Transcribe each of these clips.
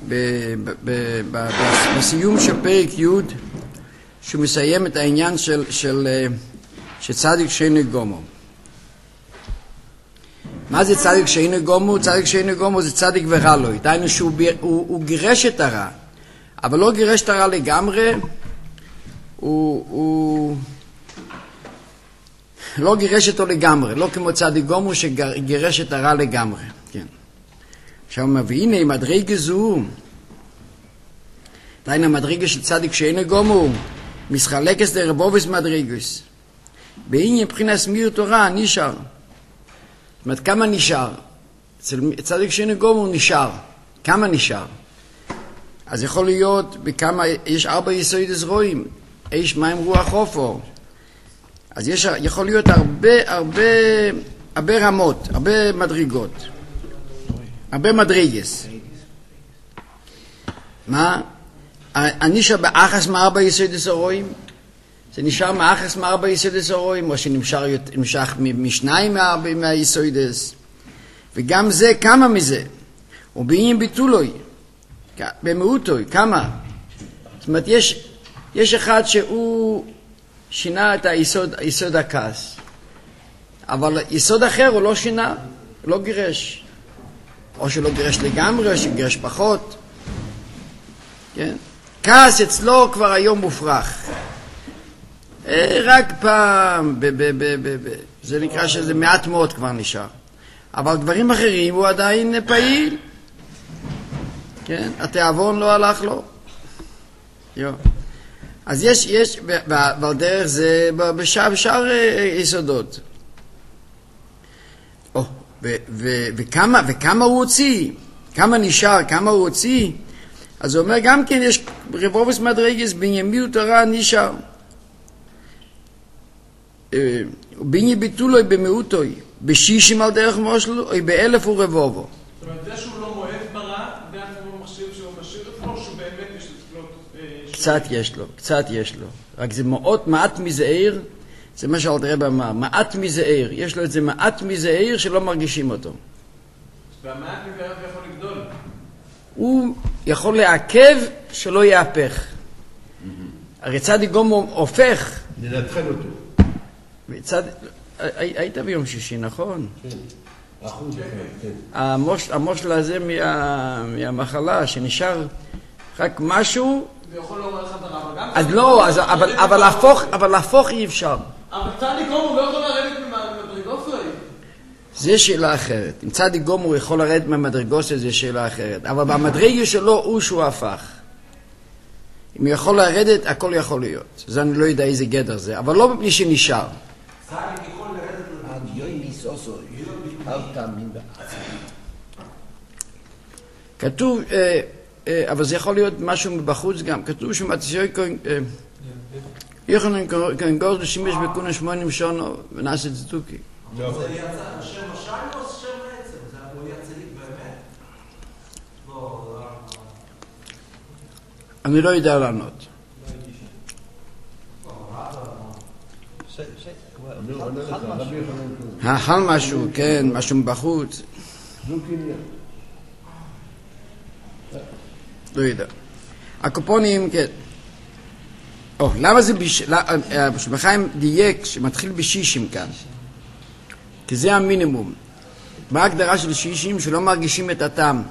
בסיום של פרק י' שהוא מסיים את העניין של צדיק שאינו גומר. מה זה צדיק שאינו גומר? צדיק שאינו גומר זה צדיק ורע לו. דהיינו שהוא גירש את הרע, אבל לא גירש את הרע לגמרי, הוא לא גירש אותו לגמרי, לא כמו צדיק גומר שגירש את הרע לגמרי. כן. עכשיו הוא מביא, הנה מדרגה זו, דהיינו המדרגה של צדיק שאינו גומר, מסחלקס לרבובס מדרגס. בעניין מבחינת מיר תורה נשאר. זאת אומרת, כמה נשאר? אצל צדיק שאינו גומר נשאר. כמה נשאר? אז יכול להיות בכמה, יש 4 יסודות רואים, אש מים רוח אופו. אז יכול להיות הרבה רמות, הרבה מדרגות. הרבה מדרגס. מה? הנשאר באחס מ4 יסודות רואים? זה נשאר מאחס מ4 יסודות רואים, או שנמשך משניים מהיסודות. וגם זה, כמה מזה? ובעניין ביטולוי, במהותוי, כמה? זאת אומרת, יש אחד שהוא שינה את היסוד הכעס, אבל יסוד אחר הוא לא שינה, הוא לא גירש. או שלא גירש לגמרי, או שגירש פחות. כן? כעס אצלו כבר היום מופרך. רק פעם, זה נקרא שזה מעט מאוד כבר נשאר. אבל דברים אחרים הוא עדיין פעיל. כן? התיאבון לא הלך לו. אז יש, ועל דרך זה בשאר יסודות. וכמה הוא הוציא? כמה נשאר? כמה הוא הוציא? אז הוא אומר גם כן יש רבובס מדרגס בנימי ותורה נשאר. ובעניין ביטולוי במאותוי, בשישים על דרך מושלו, או ב1000 הוא רבובו. זאת אומרת, זה שהוא לא מואב ברע, ואף הוא מחשיב שהוא משאיר את לו, שהוא באמת יש לו... קצת יש לו. רק זה מאוד מעט מזעיר, זה מה שאלתר רבי אמר, מעט מזעיר. יש לו את זה מעט מזעיר שלא מרגישים אותו. והמעט מזעיר יכול לגדול. הוא יכול לעכב שלא יהפך. הרי צדיק גומר הופך. ננתחל אותו. היית ביום שישי, נכון? כן. אחוז, כן. המושל הזה מהמחלה, שנשאר רק משהו... זה יכול לומר לך את הרב, גם... אז לא, אבל להפוך אי אפשר. אבל צדיק גומר לא יכול לרדת ממדרגות שלו. זה שאלה אחרת. אם צדיק גומר הוא יכול לרדת מהמדרגות שלו, זה שאלה אחרת. אבל במדרגה שלו הוא שהוא הפך. אם הוא יכול לרדת, הכל יכול להיות. זה אני לא יודע איזה גדר זה, אבל לא מפני שנשאר. צדיק יכול לרדת עד יוימיס אוסו, אל תאמין בעצמי. כתוב, אבל זה יכול להיות משהו מבחוץ גם. כתוב שמתישוי יוחנן כהן גורס בשימש בכונה 80 שונו ונעשה צדוקי. זה יצא השם משל או השם בעצם? הוא היה צדיק באמת? אני לא יודע לענות. האכל משהו, כן, משהו מבחוץ. לא יודע. הקופונים, כן. למה זה בחיים דייק שמתחיל בשישים כאן? כי זה המינימום. מה ההגדרה של שישים? שלא מרגישים את הטעם.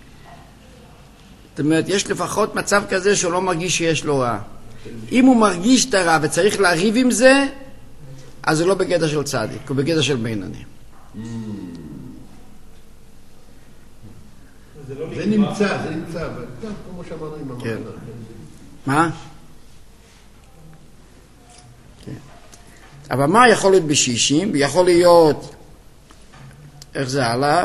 זאת אומרת, יש לפחות מצב כזה שהוא לא מרגיש שיש לו רע. אם הוא מרגיש את הרע וצריך להריב עם זה, אז זה לא בגדר של צדיק, הוא בגדר של בינוני. זה נמצא, כמו שאמרנו עם המחלה. מה? אבל מה יכול להיות בשישים? יכול להיות, איך זה עלה?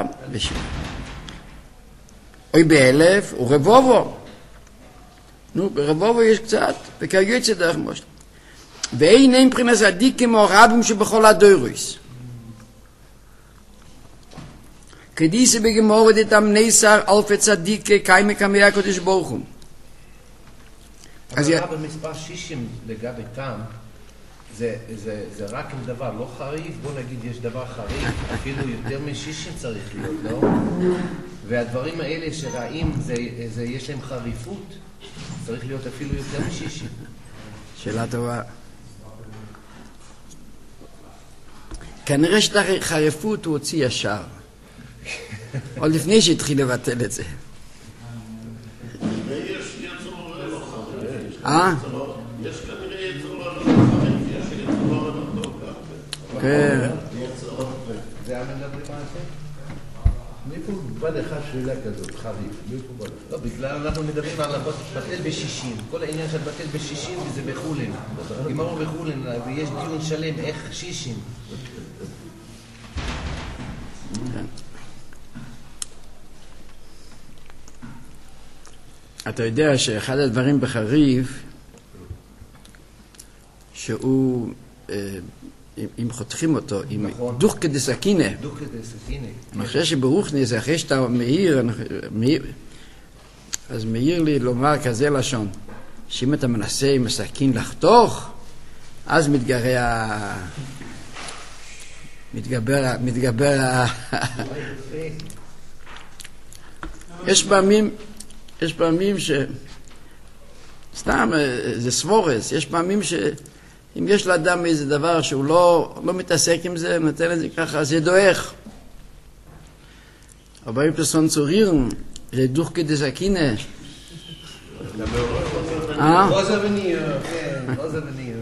אוי ב1000, הוא רבובו. נו, ברבובו יש קצת, וכרגע זה דרך מושל. ואין מבחינת צדיק כמו רבים שבכל הדורוס. כדיסה בגמור ודתם נסר אלפי צדיקי קיימי כמי הקודש ברוך הוא. אבל במספר 60 לגבי טעם, זה רק עם דבר לא חריף, בוא נגיד יש דבר חריף, אפילו יותר מ-60 צריך להיות, לא? והדברים האלה שרעים, יש להם חריפות, צריך להיות אפילו יותר מ-60. שאלה טובה. כנראה שאת החריפות הוא הוציא ישר. עוד לפני שהתחיל לבטל את זה. יש יצור יש כנראה יצור יש יצור כן. זה היה מדברים על זה? מאיפה בא לך שאלה כזאת, חריף? מאיפה בא לך? לא, בגלל אנחנו מדברים על בטל ב-60. כל העניין של בטל ב-60 זה בחולין. אם אמרו בחולין, ויש דיון שלם, איך 60? אתה יודע שאחד הדברים בחריף שהוא אם חותכים אותו עם דוך כדי סכינה, אני חושב שברוחני זה אחרי שאתה מאיר, אז מאיר לי לומר כזה לשון, שאם אתה מנסה עם הסכין לחתוך, אז מתגבר יש פעמים סתם זה סבורס, יש פעמים שאם יש לאדם איזה דבר שהוא לא מתעסק עם זה, נותן את זה ככה, זה דואך. אבל אם פרסון צורירן, זה דוך כדי סכינה. רוזה וניר, כן, רוזה וניר.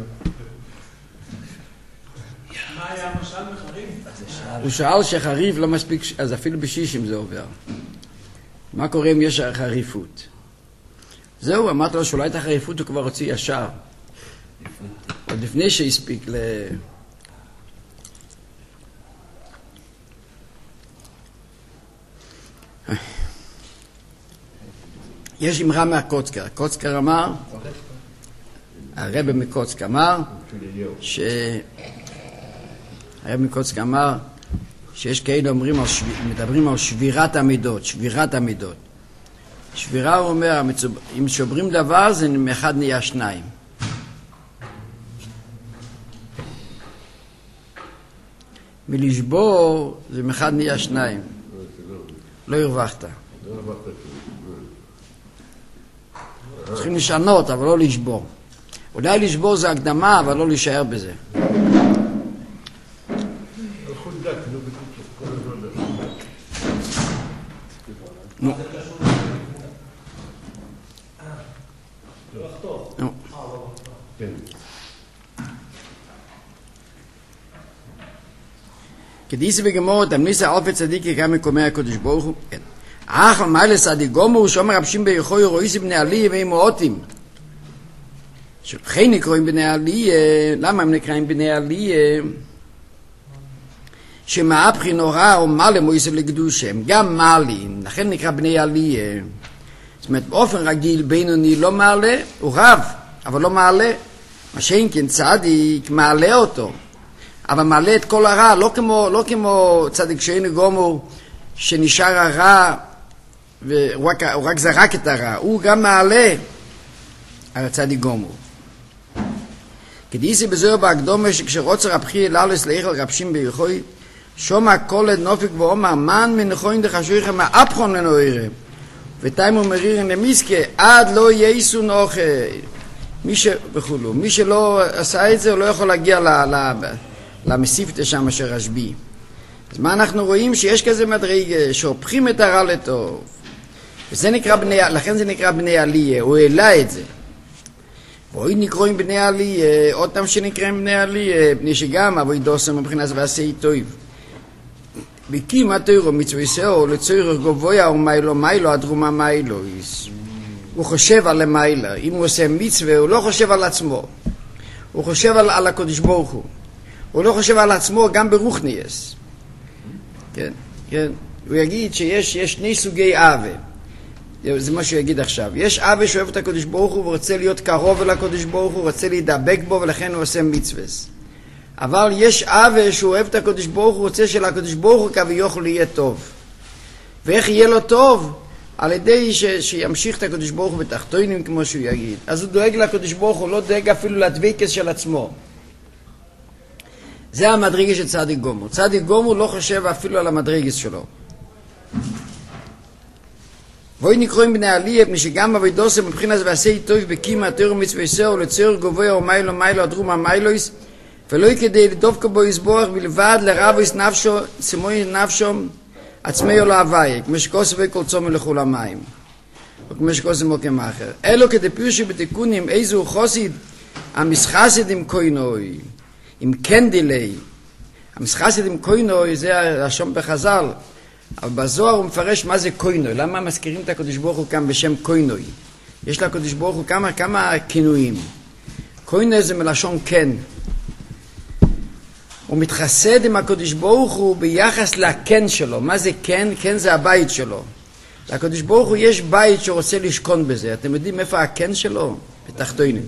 מה היה המשל בחריף? הוא שאל שחריף לא מספיק, אז אפילו ב-60 זה עובר. מה קורה אם יש חריפות? זהו, אמרת לו שאולי את החריפות הוא כבר הוציא ישר. עוד לפני שהספיק יש אמרה מהקוצקר. הקוצקר אמר, הרב מקוצק אמר, שיש כאלה מדברים על שבירת המידות, שבירה הוא אומר, אם שוברים דבר זה מאחד נהיה שניים. מלשבור זה מאחד נהיה שניים. לא הרווחת. צריכים לשנות, אבל לא לשבור. אולי לשבור זה הקדמה, אבל לא להישאר בזה. נו. נו. כדיסי בגמור, תמניסה אלפי צדיקי כמה מקומי הקודש ברוך הוא. כן. אך למעלה צדיק גומר, שאומר רבשים ביכוי רואיסי בני עלי ואימותים. שבכי נקראים בני עלי, למה הם נקראים בני עלי? שמהפכי נורא או מעלה מויסף לקדושה, הם גם מעלים, לכן נקרא בני עלי. זאת אומרת, באופן רגיל בינוני לא מעלה, הוא רב, אבל לא מעלה. מה שאין כן צדיק מעלה אותו, אבל מעלה את כל הרע, לא כמו צדיק שאין גומר, שנשאר הרע, והוא רק זרק את הרע, הוא גם מעלה על הצדיק גומר. כדאיסי בזוהר בהקדומה שכשרוצה רבחי אללס לאיכל רבשים ביכוי, שומע כל נופיק ואומר, מן מנחוין דחשויכם מהאפכון לנוירה, ותיימו מרירן למיסקה, עד לא יייסו נוחה, מי שלא עשה את זה, הוא לא יכול להגיע למסיפתא שם אשר רשב"י. אז מה אנחנו רואים? שיש כזה מדרגה, שהופכים את הרע לטוב. וזה נקרא לכן זה נקרא בני עליה, הוא העלה את זה. ואוי נקרואים בני עליה, עוד פעם שנקראים בני עליה, בני שגם אבוי דוסם מבחינת ועשי טוב. בקים התוירו מצוויסאו לצורך גבויה ומיילו הדרומה מיילו. הוא חושב על המיילה, אם הוא עושה מצווה הוא לא חושב על עצמו, הוא חושב על הקדוש ברוך הוא. הוא לא חושב על עצמו גם ברוחניאס. כן, כן. הוא יגיד שיש שני סוגי אהבה. זה מה שהוא יגיד עכשיו. יש אהבה שאוהב את הקדוש ברוך הוא ורוצה להיות קרוב אל הקדוש ברוך הוא, רוצה להידבק בו ולכן הוא עושה מצווס. אבל יש אהבה שהוא אוהב את הקדוש ברוך הוא, רוצה שלקדוש ברוך הוא כביכול יהיה טוב. ואיך יהיה לו טוב? על ידי שימשיך את הקדוש ברוך הוא בתחתונים כמו שהוא יגיד. אז הוא דואג לקדוש ברוך הוא, לא דואג אפילו לדבקס של עצמו. זה המדרגה של צדיק גומר. צדיק גומר לא חושב אפילו על המדרגה שלו. ואוי נקרואים בני עלייה, פני שגם אבידוסם מבחינת ועשי טוב בקימה התור ומצווי סור לציור גבוה ומיילו מיילו הדרומה מיילויס ולא כדי לדופקו בו יסבורך בלבד לרבויס נפשו צימוי נפשו עצמי או להווי כמו שכוסו וכל צום מלכו למים וכמו שכוסו מוקם אחר אלו כדי פירשי בתיקונים איזו חוסיד המסחסיד עם קוינוי עם קנדילי המסחסיד עם קוינוי זה השום בחז"ל אבל בזוהר הוא מפרש מה זה קוינוי. למה מזכירים את הקדוש ברוך הוא כאן בשם קוינוי? יש לקדוש ברוך הוא כמה כינויים. קוינוי זה מלשון כן. הוא מתחסד עם הקדוש ברוך הוא ביחס לכן שלו. מה זה כן? כן זה הבית שלו. לקדוש ברוך הוא יש בית שרוצה לשכון בזה. אתם יודעים איפה הכן שלו? בתחתונים.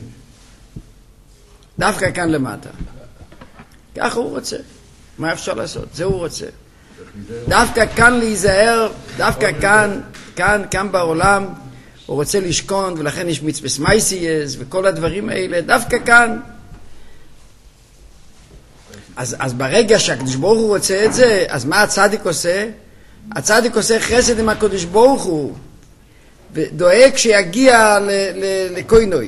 דווקא כאן למטה. ככה הוא רוצה. מה אפשר לעשות? זה הוא רוצה. דווקא כאן להיזהר, דווקא כאן בעולם הוא רוצה לשכון ולכן יש מצווה מייסייס וכל הדברים האלה, דווקא כאן. אז ברגע שהקדוש ברוך הוא רוצה את זה, אז מה הצדיק עושה? הצדיק עושה חסד עם הקדוש ברוך הוא ודואג שיגיע לקוינוי,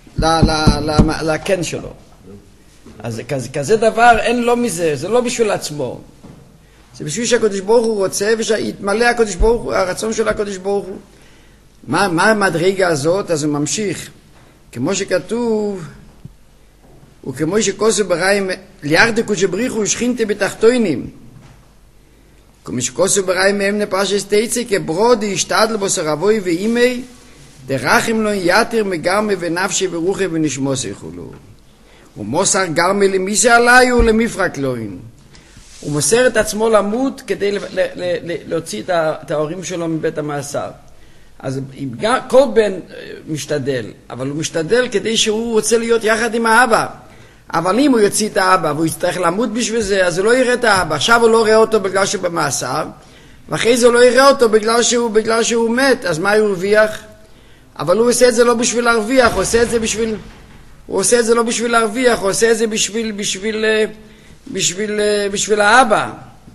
לכן שלו. אז כזה דבר אין לו מזה, זה לא בשביל עצמו. זה בשביל שהקדוש ברוך הוא רוצה ושיתמלא הקדוש ברוך הוא, הרצון של הקדוש ברוך הוא. מה המדרגה הזאת? אז הוא ממשיך. כמו שכתוב, וכמו שכוסו בריים, ליארדי קודש בריחו שכינתי בתחתונים. כמו שכוסו בריים מהם נפרשס תצא, כברודי ישתדל בוסר אבוי ואימי, דרחם לו יתר מגרמי ונפשי ורוחי ונשמוסי חולו. ומוסר גרמי למיסי עליי ולמפרק לוין. הוא מוסר את עצמו למות כדי להוציא את ההורים שלו מבית המאסר. אז כל בן משתדל, אבל הוא משתדל כדי שהוא רוצה להיות יחד עם האבא. אבל אם הוא יוציא את האבא והוא יצטרך למות בשביל זה, אז הוא לא יראה את האבא. עכשיו הוא לא יראה אותו בגלל שהוא במאסר, ואחרי זה הוא לא יראה אותו בגלל שהוא מת, אז מה הוא הרוויח? אבל הוא עושה את זה לא בשביל להרוויח, הוא עושה את זה לא בשביל להרוויח, הוא עושה את זה בשביל האבא.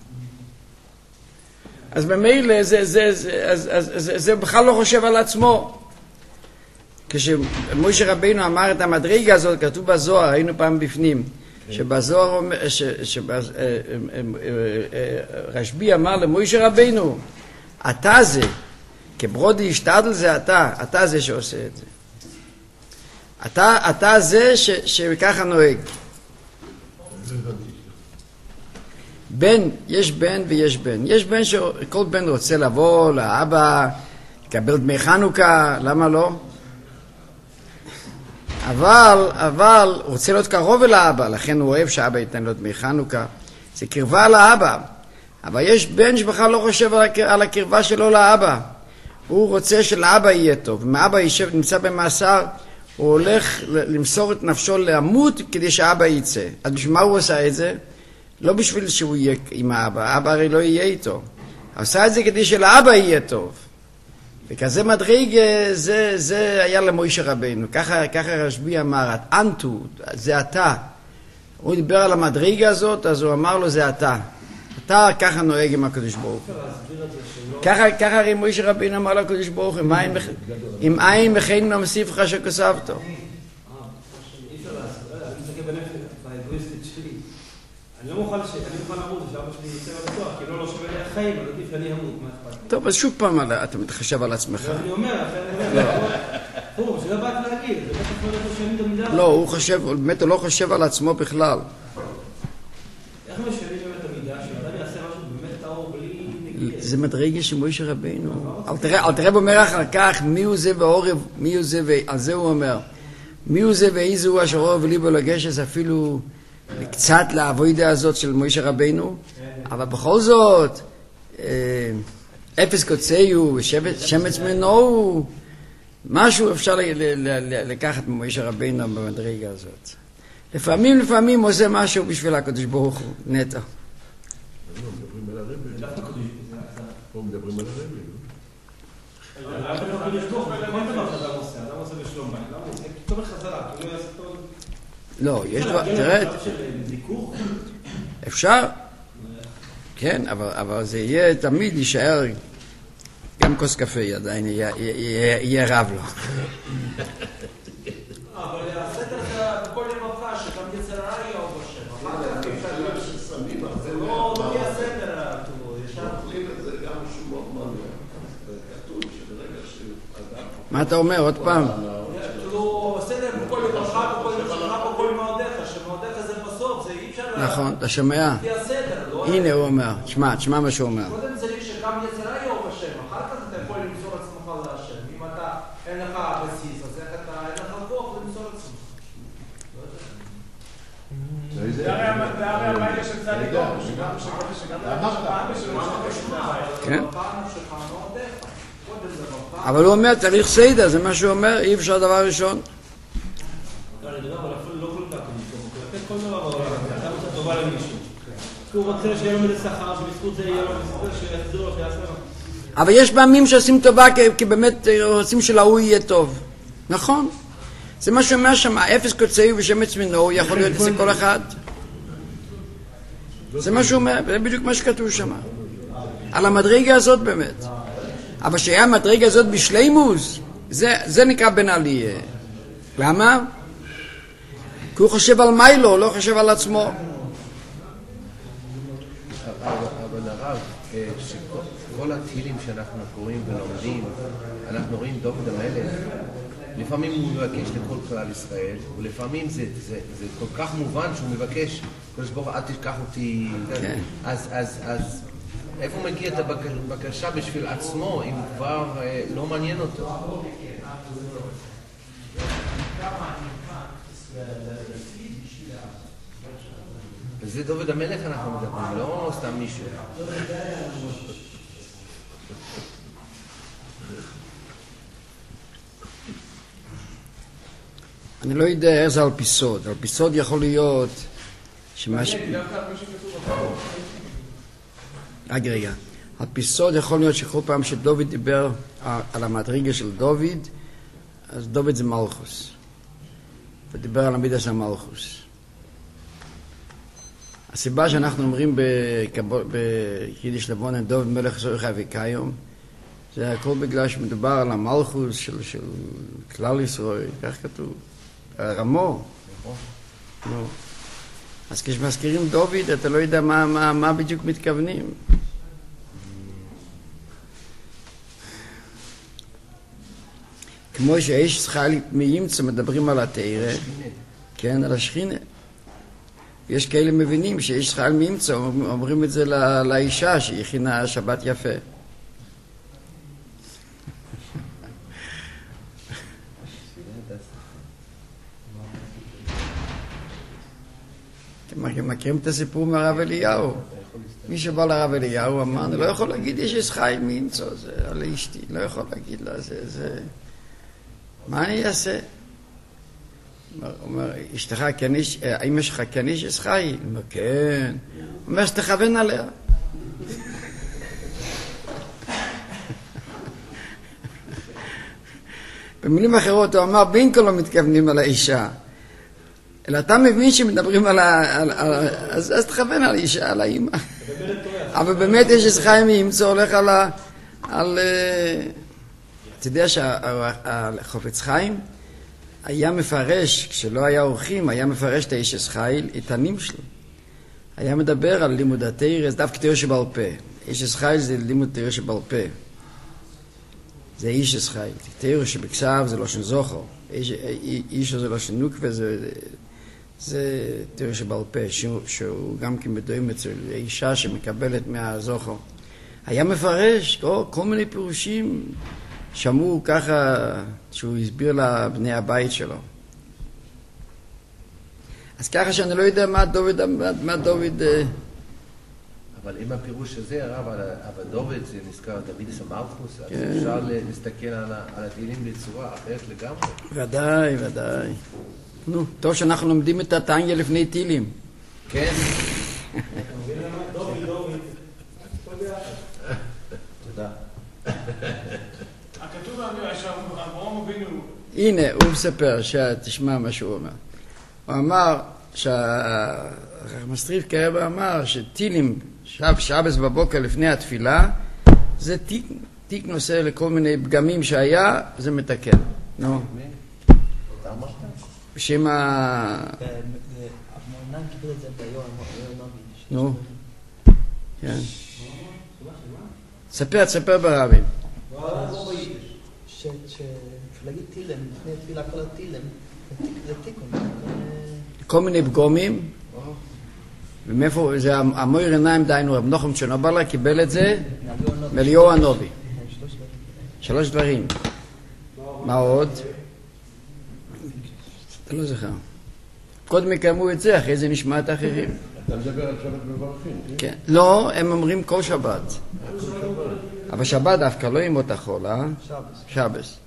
אז במילא זה בכלל לא חושב על עצמו. כשמשה רבינו אמר את המדרגה הזאת, כתוב בזוהר, היינו פעם בפנים, שבזוהר רשב"י אמר למשה רבינו, אתה זה, כברודי ישתדל זה אתה זה שעושה את זה. אתה זה שככה נוהג. יש בן ויש בן. יש בן שכל בן רוצה לבוא לאבא, לקבל דמי חנוכה, למה לא? אבל הוא רוצה להיות קרוב אל האבא, לכן הוא אוהב שהאבא ייתן לו דמי חנוכה. זה קרבה לאבא. אבל יש בן שבכלל לא חושב על הקרבה שלו לאבא. הוא רוצה שלאבא יהיה טוב. אם האבא נמצא במאסר, הוא הולך למסור את נפשו למות כדי שהאבא יצא. אז בשביל מה הוא עושה את זה? לא בשביל שהוא יהיה עם האבא, האבא הרי לא יהיה איתו. הוא עושה את זה כדי שלאבא יהיה טוב. וכזה מדריג זה היה למוישה רבינו. ככה רשב"י אמר, אנטו, זה אתה. הוא דיבר על המדריגה הזאת, אז הוא אמר לו, זה אתה. אתה ככה נוהג עם הקדוש ברוך הוא. ככה הרי מוישה רבינו אמר לקדוש ברוך הוא, אם אין מכין ממסיף לך שכסבתו. אני לא מוכן למות, שאבא שלי יוצא בטוח, כי לא שווה לי החיים, אבל עדיף אני המות, מה אכפת? טוב, אז שוב פעם אתה מתחשב על עצמך. אני אומר, שזה באת להגיד, זה בטח לא יודע שאני תמידה. לא, הוא באמת לא חושב על עצמו בכלל. איך משנים באמת המידה, שאדם יעשה משהו באמת טהור בלי... זה מדרגה של מוישה רבינו. אל תראה אומר אחר כך, מי הוא זה ועורב, מי הוא זה, על זה הוא אומר. מי הוא זה ואיזה הוא אשר אוהב ליבו לגשס אפילו... קצת לעבודה הזאת של מוישה רבינו, אבל בכל זאת, אפס קוצאיו, שמץ מנועו, משהו אפשר לקחת ממוישה רבינו במדרגה הזאת. לפעמים עושה משהו בשביל הקדוש ברוך הוא, נטע. פה מדברים על הרבי, למה אתה לא הקדוש ברוך הוא? כל דבר שאדם עושה בשלום בית, למה הוא עושה? כתוב בחזרה, כאילו יעשה טוב... לא, יש דבר, תראה... אפשר, כן, אבל זה יהיה, תמיד יישאר, גם כוס קפה עדיין יהיה רב לו. אבל הסדר זה בכל ימכה, שגם יצר הרע יהיה בשם. אחר כך אפשר להיות ששמים, זה לא יהיה הסדר, ישר. אוכלים את זה גם שהוא מאוד כתוב שברגע שאדם... מה אתה אומר? עוד פעם? כאילו, הסדר בכל ימכה, בכל מעודיך, שמעודיך זה בסוף, זה אי אפשר... נכון, אתה שומע? זה הסדר, לא... הנה הוא אומר, תשמע מה שהוא אומר. קודם צריך שגם יצר הרע יהיה בשם, אחר כך אתה יכול למסור עצמך להשם. אם אתה אין לך בסיס, אז איך אתה אין לך כוח למסור עצמך. זה הרי המיילה של צדיקות, שגם הפעם בשביל כן. אבל הוא אומר, צריך סדר, זה מה שהוא אומר, אי אפשר דבר ראשון. אבל אפילו לא כל כך, לתת כל דבר בעולם, אתה רוצה טובה למישהו. הוא רוצה שיהיה לו מזה שכר, שבזכות זה יהיה לו שיחזור, שיעשה לו. אבל יש פעמים שעושים טובה כי באמת רוצים שלהוא יהיה טוב. נכון. זה מה שאומר שם, אפס קוצאי ושמץ מינו, יכול להיות אצל כל אחד. זה מה שהוא אומר, זה בדיוק מה שכתוב שם. על המדרגה הזאת באמת. אבל שהיה המדרגה הזאת בשלימוס, זה נקרא בן עליה. למה? כי הוא חושב על מיילו, הוא לא חושב על עצמו. אבל הרב, שכל התהילים שאנחנו קוראים ולומדים, אנחנו רואים דוד המלך, לפעמים הוא מבקש לכל כלל ישראל, ולפעמים זה כל כך מובן שהוא מבקש, קדוש ברוך הוא, אל תשכח אותי. אז איפה הוא מגיע את הבקשה בשביל עצמו, אם כבר לא מעניין אותו? וזה דוד המלך אנחנו מדברים, לא סתם מישהו. אני לא יודע איך זה על פיסוד. על פיסוד יכול להיות רגע. על פיסוד יכול להיות שכל פעם שדוד דיבר על המדרגה של דוד, אז דוד זה מלכוס. ודיבר על המידה של מלכוס. הסיבה שאנחנו אומרים ביידיש לבונן דוד מלך זורחה וקיום, זה הכל בגלל שמדובר על המלכוס של כלל ישראל, כך כתוב. רמו. אז כשמזכירים דוד, אתה לא יודע מה בדיוק מתכוונים. כמו שהאיש ישראל מימצא מדברים על התורה, כן, על השכינה. יש כאלה מבינים שאיש ישראל מימצא אומרים את זה לאישה שהיא הכינה שבת יפה. אתם מכירים את הסיפור מהרב אליהו? מי שבא לרב אליהו אמר, אני לא יכול להגיד יש ישראל מימצא, זה על אשתי, לא יכול להגיד לה, זה... מה אני אעשה? הוא אומר, אשתך כניש, האמא שלך כניש יש חי? הוא אומר, כן. הוא אומר, שתכוון עליה. במילים אחרות, הוא אמר, בין כה לא מתכוונים על האישה. אלא אתה מבין שמדברים אז תכוון על האישה, על האמא. אבל באמת יש חיים מימצא הולך על... אתה יודע שהחופץ חיים היה מפרש, כשלא היה אורחים, היה מפרש את האיש ישחייל, את הנים שלו. היה מדבר על לימוד התורה, זה דווקא תורה שבעל פה. איש ישחייל זה לימוד תורה שבעל פה. זה איש ישחייל. תורה שבכסף זה לא של זוכר. איש זה לא של נוקווה, זה תורה שבעל פה, שהוא גם כן מדועים אצל אישה שמקבלת מהזוכר. היה מפרש כל מיני פירושים, שמעו ככה שהוא הסביר לבני הבית שלו. אז ככה שאני לא יודע מה דוד... אבל אם הפירוש הזה, הרב, אבל דוד זה נזכר דוד סמלכוס, אז אפשר להסתכל על התהילים בצורה אחרת לגמרי. ודאי, ודאי. נו, טוב שאנחנו לומדים את התניא לפני תהילים. כן. תודה. הכתוב שאברהם אבינו... הנה, הוא מספר, תשמע מה שהוא אומר. הוא אמר שהמסטריף כרבא אמר שטילים, שבס בבוקר לפני התפילה, זה תיק נושא לכל מיני פגמים שהיה, זה מתקן. נו. בשם המוענן קיבל את זה ביום נובי. נו. כן. תספר ברבים. להגיד תילם, לפני תפילה כל התילם, זה תיקון. כל מיני פגומים, ומאיפה, זה המויר עיניים דיינו, רב נחום צ'רנובלר קיבל את זה מאליהו הנובי. 3 דברים. מה עוד? אתה לא זוכר. קודם יקיימו את זה, אחרי זה נשמע את האחרים. אתה מדבר על שבת מברכים, כן. לא, הם אומרים כל שבת. אבל שבת דווקא לא ימות החול, אה? שבס.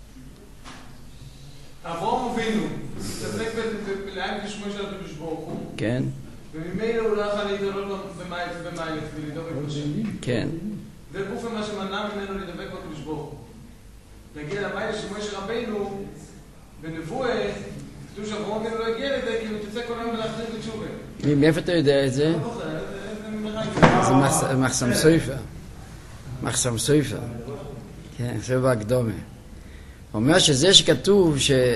אברהם אבינו, מתעסק בלעם לשמו של הקדוש ברוך הוא. כן. וממילא הוא לא יכול להתעלות במים ולדבק בשם. כן. זה גוף מה שמנע ממנו לדבק בקדוש ברוך הוא. להגיע למים שמשה רבינו, בנבואה, כתוב שאברהם אבינו לא הגיע לזה, כי הוא תצא כל היום ולהחזיר לתשובה. מאיפה אתה יודע את זה? זה מחסם סופר. מחסם סופר. כן, זה בהקדומה. הוא אומר שזה שכתוב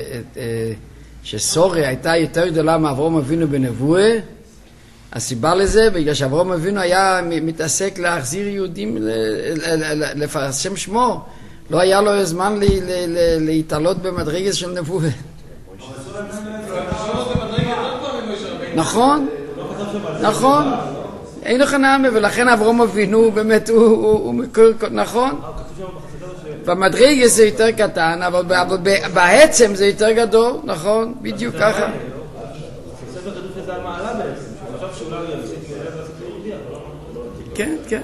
שסוריה הייתה יותר גדולה מאברהם אבינו בנבואה, הסיבה לזה, בגלל שאברהם אבינו היה מתעסק להחזיר יהודים, לפרסם שמו. לא היה לו זמן להתעלות במדרגה של נבואה. נכון, נכון. אין לך נעמה, ולכן אברהם אבינו באמת הוא נכון. במדרגה זה יותר קטן, אבל בעצם זה יותר גדול, נכון? בדיוק ככה. ספר כתוב שזה המעלה בעצם. עכשיו שאולי יפסיק לעשות יהודי, אבל לא... כן, כן.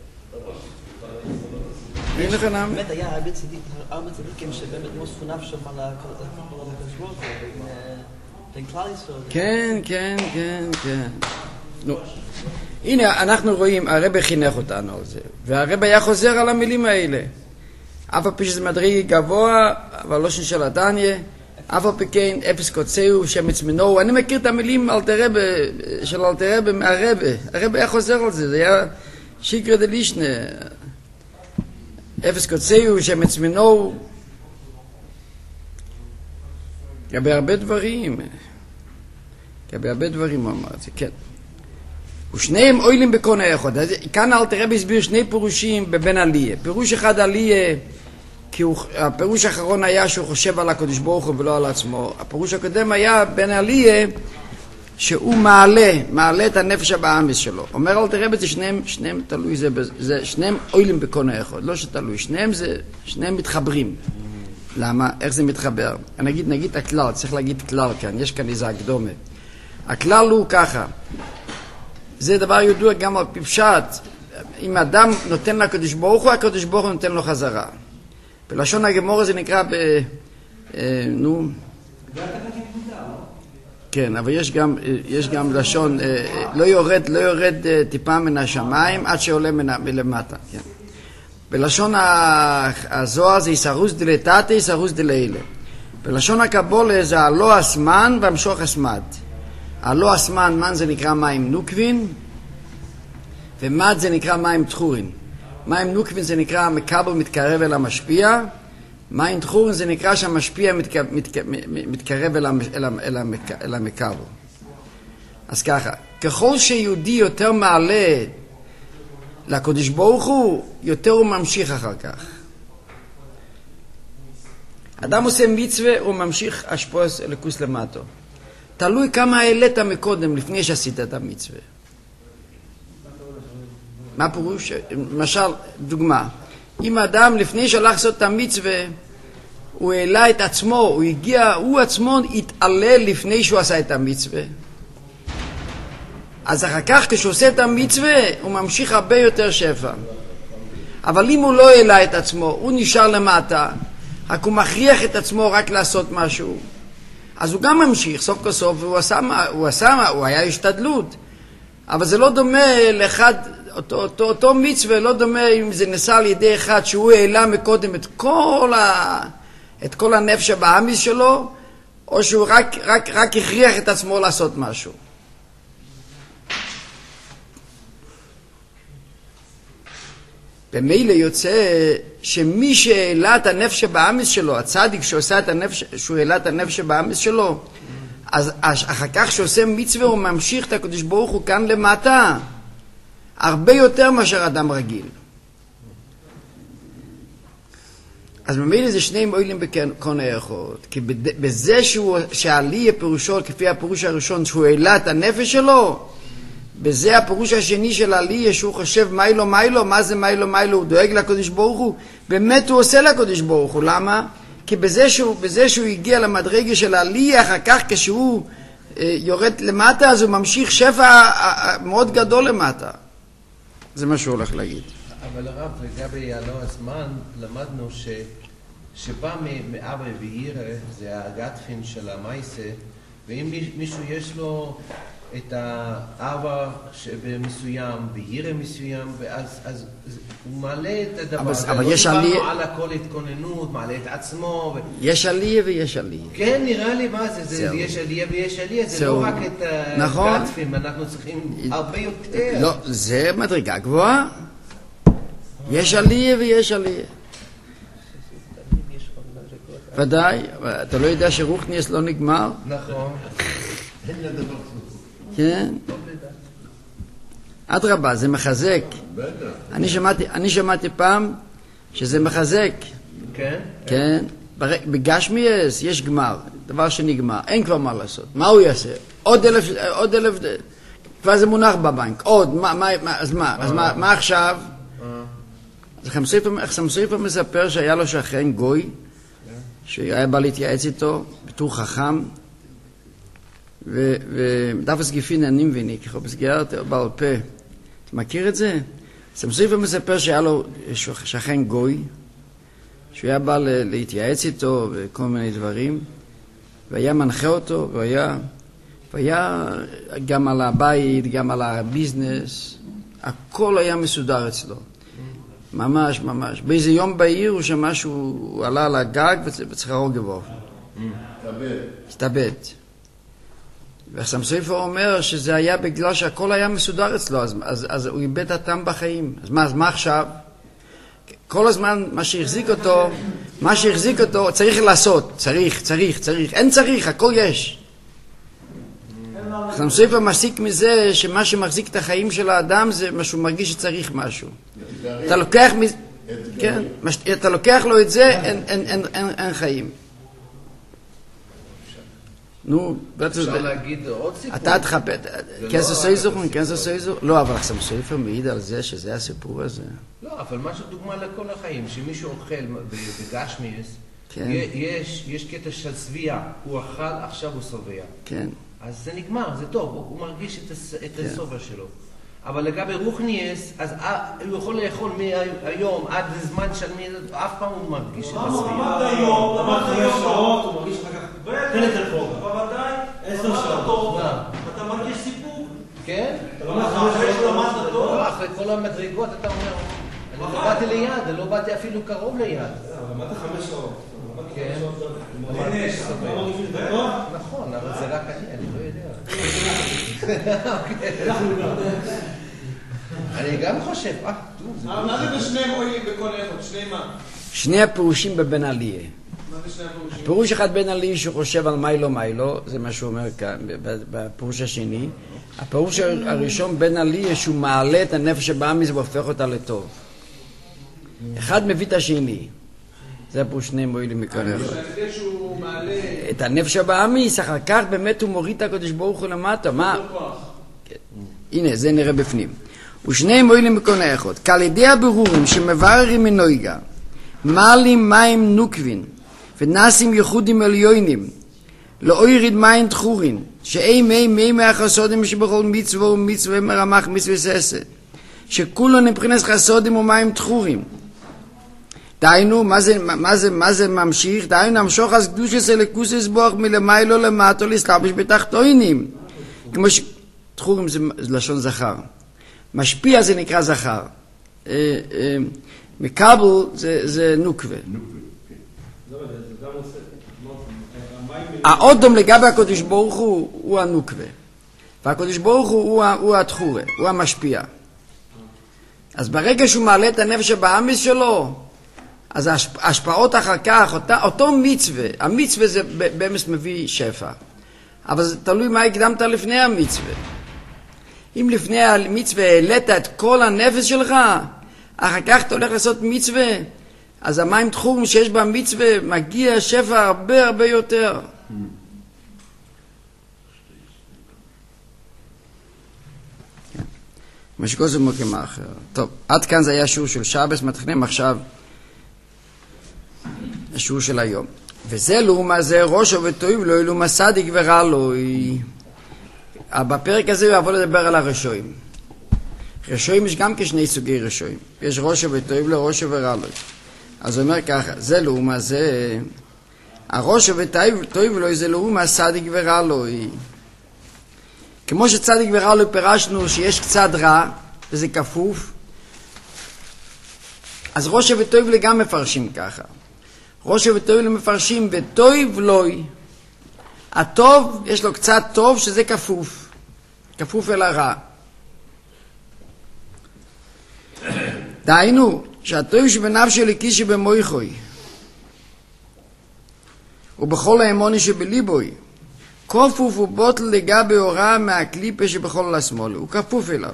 אין לך נעמה. באמת היה הרבה צדיקים שבאמת מוספו נפשם על הקדוש, בין כלל ישראל. כן, כן, כן, כן. נו. הנה, אנחנו רואים, הרב חינך אותנו על זה, והרב היה חוזר על המילים האלה. אף על פי שזה מדרגה גבוה, אבל לא של התניא, אף על פי כן, אפס קוצהו, שמץ מנוהו. אני מכיר את המילים של אלתר מהרב. הרב היה חוזר על זה, זה היה שיקרא דלישנה. אפס קוצהו, שמץ מנוהו. לגבי הרבה דברים. הוא אמר את זה, כן. ושניהם אוילים בקונה אחד. כאן אלתר רבי הסביר 2 פירושים בבן עליה. פירוש אחד עליה, כי הפירוש האחרון היה שהוא חושב על הקדוש ברוך הוא ולא על עצמו. הפירוש הקודם היה בן עליה, שהוא מעלה את הנפש הבאמיס שלו. אומר אלתר רבי, שניהם תלוי זה, שניהם אוילים בקונה אחד. לא שתלוי, שניהם מתחברים. למה? איך זה מתחבר? נגיד הכלל, צריך להגיד כלל כאן, יש כאן איזה הקדומה. הכלל הוא ככה. זה דבר ידוע גם על פי פשט. אם אדם נותן לקדוש ברוך הוא, הקדוש ברוך הוא נותן לו חזרה. בלשון הגמרא זה נקרא כן, אבל יש גם לשון, לא יורד טיפה מן השמיים עד שעולה מלמטה. כן. בלשון הזוהר זה יסרוס דלתתה, יסרוס דלילה. בלשון הקבולה זה הלא הסמן והמשוך הסמד. הלא הסמן, מן זה נקרא מים נוקבין, ומד זה נקרא מים תחורין. מים נוקבין זה נקרא מקבל מתקרב אל המשפיע, מים תחורין זה נקרא שהמשפיע מתקרב אל המקבל. אז ככה, ככל שיהודי יותר מעלה לקדוש ברוך הוא, יותר הוא ממשיך אחר כך. אדם עושה מצווה, הוא ממשיך השפוס אלוקוס למטו. תלוי כמה העלית מקודם לפני שעשית את המצווה. מה פירוש? למשל, דוגמה. אם אדם לפני שהלך לעשות את המצווה, הוא העלה את עצמו, הוא עצמו התעלל לפני שהוא עשה את המצווה. אז אחר כך כשהוא עושה את המצווה, הוא ממשיך הרבה יותר שפע. אבל אם הוא לא העלה את עצמו, הוא נשאר למטה, רק הוא מכריח את עצמו רק לעשות משהו. אז הוא גם ממשיך, סוף כל סוף, הוא היה השתדלות. אבל זה לא דומה לאחד, אותו מצווה לא דומה אם זה נעשה על ידי אחד שהוא העלה מקודם את כל הנפש הבאמיס שלו, או שהוא רק הכריח את עצמו לעשות משהו. במילא יוצא שמי שהעלה את הנפש שבאמס שלו, הצדיק שעושה את הנפש, שהוא העלה את הנפש שבאמס שלו, אז אחר כך שעושה מצווה הוא ממשיך את הקדוש ברוך הוא כאן למטה, הרבה יותר מאשר אדם רגיל. אז ממילא זה שני מועילים בקון היכות, כי בזה שהעלייה פירושו, כפי הפירוש הראשון, שהוא העלה את הנפש שלו, בזה הפירוש השני של העלייה, שהוא חושב מיילו, מה זה מיילו, הוא דואג לקדוש ברוך הוא, באמת הוא עושה לקדוש ברוך הוא, למה? כי בזה שהוא הגיע למדרגה של העלייה, אחר כך כשהוא יורד למטה, אז הוא ממשיך שפע מאוד גדול למטה. זה מה שהוא הולך להגיד. אבל הרב, לגבי הלא הזמן, למדנו שבא מאבא ואירה, זה הגטפין של המייסה, ואם מישהו יש לו את האבא מסוים ואירה מסוים, אז הוא מעלה את הדבר הזה. אבל יש עלייה... לא דיברנו על הכל התכוננות, מעלה את עצמו. יש עלייה ויש עלייה. כן, נראה לי מה זה, יש עלייה ויש עלייה, זה לא רק את הגטפין, אנחנו צריכים הרבה יותר. לא, זה מדרגה גבוהה. יש עלייה ויש עלייה. ודאי, אתה לא יודע שרוחניאס לא נגמר? נכון. כן. אדרבה, זה מחזק. אני שמעתי פעם שזה מחזק. כן? כן. בגשמיאס יש גמר, דבר שנגמר, אין כבר מה לעשות. מה הוא יעשה? עוד אלף, כבר זה מונח בבנק. עוד, אז מה עכשיו? חמסריפה מספר שהיה לו שכן גוי, שהיה בא להתייעץ איתו, בתור חכם, ודפס גיפין אני מביני, ככה בסגירת בעל פה. אתה מכיר את זה? חמסריפה מספר שהיה לו שכן גוי, שהוא היה בא להתייעץ איתו וכל מיני דברים, והיה מנחה אותו, והיה גם על הבית, גם על הביזנס, הכל היה מסודר אצלו. ממש. באיזה יום בעיר הוא שמע שהוא עלה על הגג וצחרו גבוה. הסתבד. והסמסריפר אומר שזה היה בגלל שהכל היה מסודר אצלו, אז הוא איבד הטעם בחיים. אז מה עכשיו? כל הזמן מה שהחזיק אותו צריך לעשות. צריך. אין צריך, הכל יש. הסמסריפר מסיק מזה שמה שמחזיק את החיים של האדם זה מה שהוא מרגיש שצריך משהו. אתה לוקח לו את זה, אין חיים. נו, אפשר להגיד עוד סיפור. אתה תחפד, כנסו סייזור? לא, אבל הסמסריפר מעיד על זה שזה הסיפור הזה. לא, אבל משהו דוגמה לכל החיים, שמישהו אוכל בגשמיאס, יש קטע של סבייה, הוא אכל, עכשיו הוא סובע. כן. אז זה נגמר, זה טוב, הוא מרגיש את הסובה שלו. אבל לגבי רוחניאס, אז הוא יכול לאכול מהיום עד לזמן של אף פעם הוא מרגיש את הסבייה. למד 5 שעות, הוא מרגיש אחר כך חלק של פרוגה. בוודאי, 10 שעות. אתה מרגיש סיפוק. כן? אתה לא אחרי שלמדת טוב. אחרי כל המדרגות אתה אומר, אני לא באתי ליד, לא באתי אפילו קרוב ליד. למדת 5 שעות. כן. נכון, אבל זה רק אני לא יודע. אני גם חושב, מה זה בשני מועילים בכל אחד? שני מה? שני הפירושים בבן עליה. מה זה שני הפירושים? פירוש אחד בן עליה שהוא חושב על מיילו, זה מה שהוא אומר כאן, בפירוש השני. הפירוש הראשון בן עליה שהוא מעלה את הנפש שבאמיס והופך אותה לטוב. אחד מביא את השני. זה הפירוש שני מועילים מכל אחד. שהנפש שהוא מעלה... את הנפש באמיס, אחר כך באמת הוא מוריד את הקדוש ברוך הוא למטה. מה? הנה, זה נראה בפנים. ושני מועילים בכל אחד. כעל ידי הבירורים שמבררים מנויגה, מעלים מים נוקבין, ונעשים ייחודים עליונים, לא יריד מים תחורין, מי מהחסודים שבכל מצווה ומצווה מרמח מצווה ססה, שכולו מבחינת חסודים ומים תחורים. דיינו, מה זה ממשיך? דיינו, נמשוך אז קדושת אלוקות יסבורך מלמיילו למטה להסתלבש בתחתונים. כמו תחורים זה לשון זכר. משפיע זה נקרא זכר. מקבל זה נוקווה. האודום לגבי הקדוש ברוך הוא הנוקווה. והקדוש ברוך הוא התחורה, הוא המשפיע. אז ברגע שהוא מעלה את הנפש שבאמיס שלו, אז ההשפעות אחר כך, אותו מצווה, המצווה זה באמס מביא שפע. אבל זה תלוי מה הקדמת לפני המצווה. אם לפני המצווה העלית את כל הנפש שלך, אחר כך אתה הולך לעשות מצווה, אז המים תחום שיש במצווה מגיע שפע הרבה הרבה יותר. משגוז ומוקים אחר. טוב, עד כאן זה היה שיעור של שבס, מתחילים עכשיו השיעור של היום. וזה לעומת זה ראשו וטוב לו, לעומת סדיק ורע לו. בפרק הזה הוא יבוא לדבר על הרשועים. רשועים יש גם כשני סוגי רשועים. יש ראשו וטוב לו, ראשו ורע לו. אז הוא אומר ככה, זה לעומת זה, הראשו וטוב לו זה לעומת סדיק ורע לו. כמו שצדיק ורע לו פירשנו שיש קצת רע, וזה כפוף, אז ראשו וטוב לו גם מפרשים ככה. ראשו וטוב לו מפרשים וטוב לוי. הטוב, יש לו קצת טוב שזה כפוף. כפוף אל הרע. דהיינו, שהטוב שבנפשו לכיס שבמויכוי, ובכל האמוני שבליבוי, כפוף ובוטל לגבי הוראה מהקליפה שבכל השמאל. הוא כפוף אליו.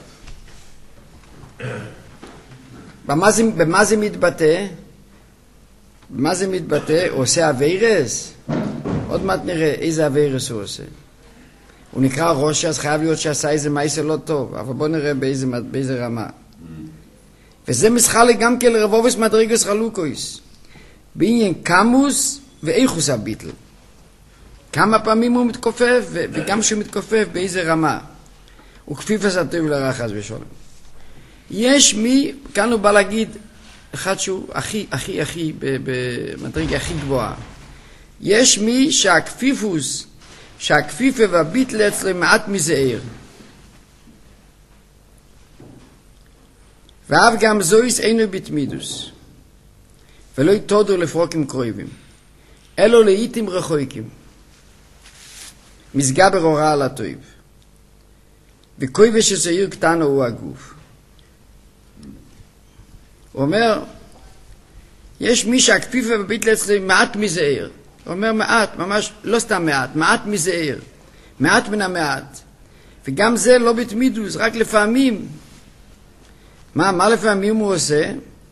במה זה מתבטא? במה זה מתבטא? הוא עושה אווירס? עוד מעט נראה איזה אווירס הוא עושה. הוא נקרא ראש, אז חייב להיות שעשה איזה מייסה לא טוב, אבל בוא נראה באיזה רמה. וזה משחק גם כן לרבובס מדרגס חלוקויס. בעניין קמוס ואיכוס הביטל. כמה פעמים הוא מתכופף, וגם שהוא מתכופף באיזה רמה. הוא כפיף עשתו ולרחז ושולם. יש מי, כאן הוא בא להגיד, אחד שהוא הכי, במדרגה הכי גבוהה. יש מי שהכפיפה והביטל אצלו מעט מזעיר. ואף גם זויס אינו בתמידוס. ולא יתודו לפרוקים קרויבים. אלו לעיתים רחויקים. מסגבר הוראה על הטוב. וכוי שזעיר קטנו הוא הגוף. הוא אומר, יש מי שהכפיפה והביטל אצלו מעט מזעיר. הוא אומר מעט, ממש לא סתם מעט מזעיר. מעט מן המעט. וגם זה לא בתמידוס, רק לפעמים. מה לפעמים הוא עושה?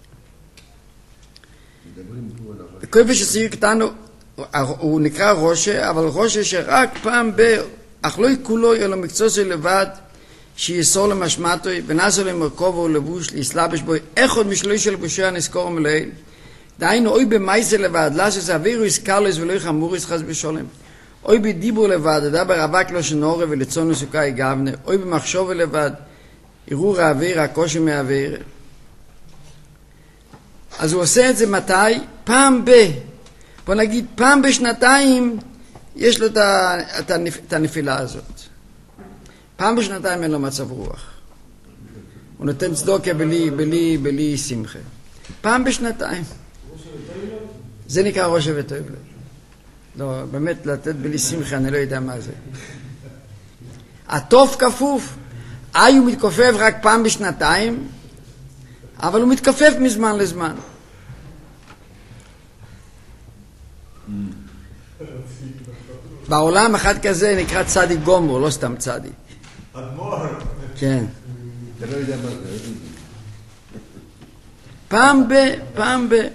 וכוי שזעיר קטנו, הוא נקרא ראשה, אבל ראשה שרק פעם אך לא יקולו אלא מקצוע של לבד, שיסור למשמעתו, ונסו למרכובו ולבוש, להסלבש בו, אחד משלוי של בושי הנזכור מלאל. דהיינו, אוי במייסה לבד, לסס אווירו יסקרלס ולא יחמוריס חס בשולם. אוי בדיבור לבד, דבר אבק לא שנורא ולצונו סוכה יגבנה. אוי במחשוב לבד, ערעור האוויר, הקושי מהאוויר. אז הוא עושה את זה מתי? פעם בוא נגיד, פעם בשנתיים יש לו את הנפילה הזאת. פעם בשנתיים אין לו מצב רוח. הוא נותן צדוקה בלי שמחה. פעם בשנתיים. זה נקרא ראש וטוב. לא, באמת לתת בלי שמחה, אני לא יודע מה זה. הטוב כפוף. הוא מתכופף רק פעם בשנתיים, אבל הוא מתכופף מזמן לזמן. בעולם אחד כזה נקרא צדיק גומר, לא סתם צדיק. אדמו"ר. כן. אתה לא יודע מה זה. פעם ב.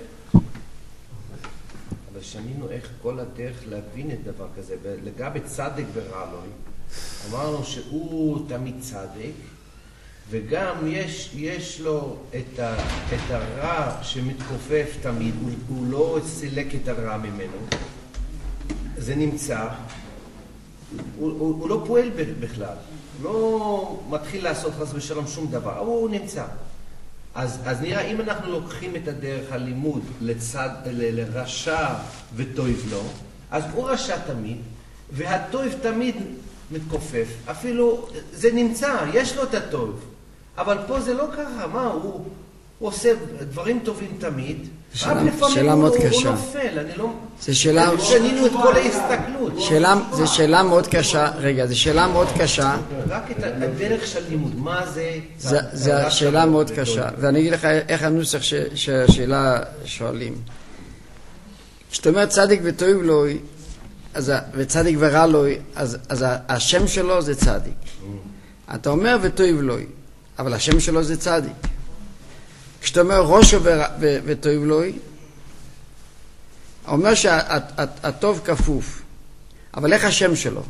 אבל שנינו איך כל הדרך להבין את דבר כזה. ולגבי צדק ורע לוי, אמרנו שהוא תמיד צדק, וגם יש לו את הרע שמתכופף תמיד, הוא לא סילק את הרע ממנו. זה נמצא, הוא לא פועל בכלל, לא מתחיל לעשות חס ושלום שום דבר, הוא נמצא. אז נראה, אם אנחנו לוקחים את הדרך הלימוד לרשע וטוב לו, אז הוא רשע תמיד, והטוב תמיד מתכופף, אפילו זה נמצא, יש לו את הטוב, אבל פה זה לא ככה, מה, הוא עושה דברים טובים תמיד, רק לפעמים הוא נופל, אני לא... שנינו את כל ההסתכלות. זה שאלה מאוד קשה, רגע, זה שאלה מאוד קשה, רק את הדרך של לימוד, מה זה? זו שאלה מאוד קשה, ואני אגיד לך איך הנוסח שהשאלה שואלים. כשאתה אומר צדיק וטוב לו, וצדיק ורע לו, אז השם שלו זה צדיק. אתה אומר וטוב לו, אבל השם שלו זה צדיק. כשאתה אומר ראשו וטוב לו, אומר שהטוב כפוף, אבל איך השם שלו?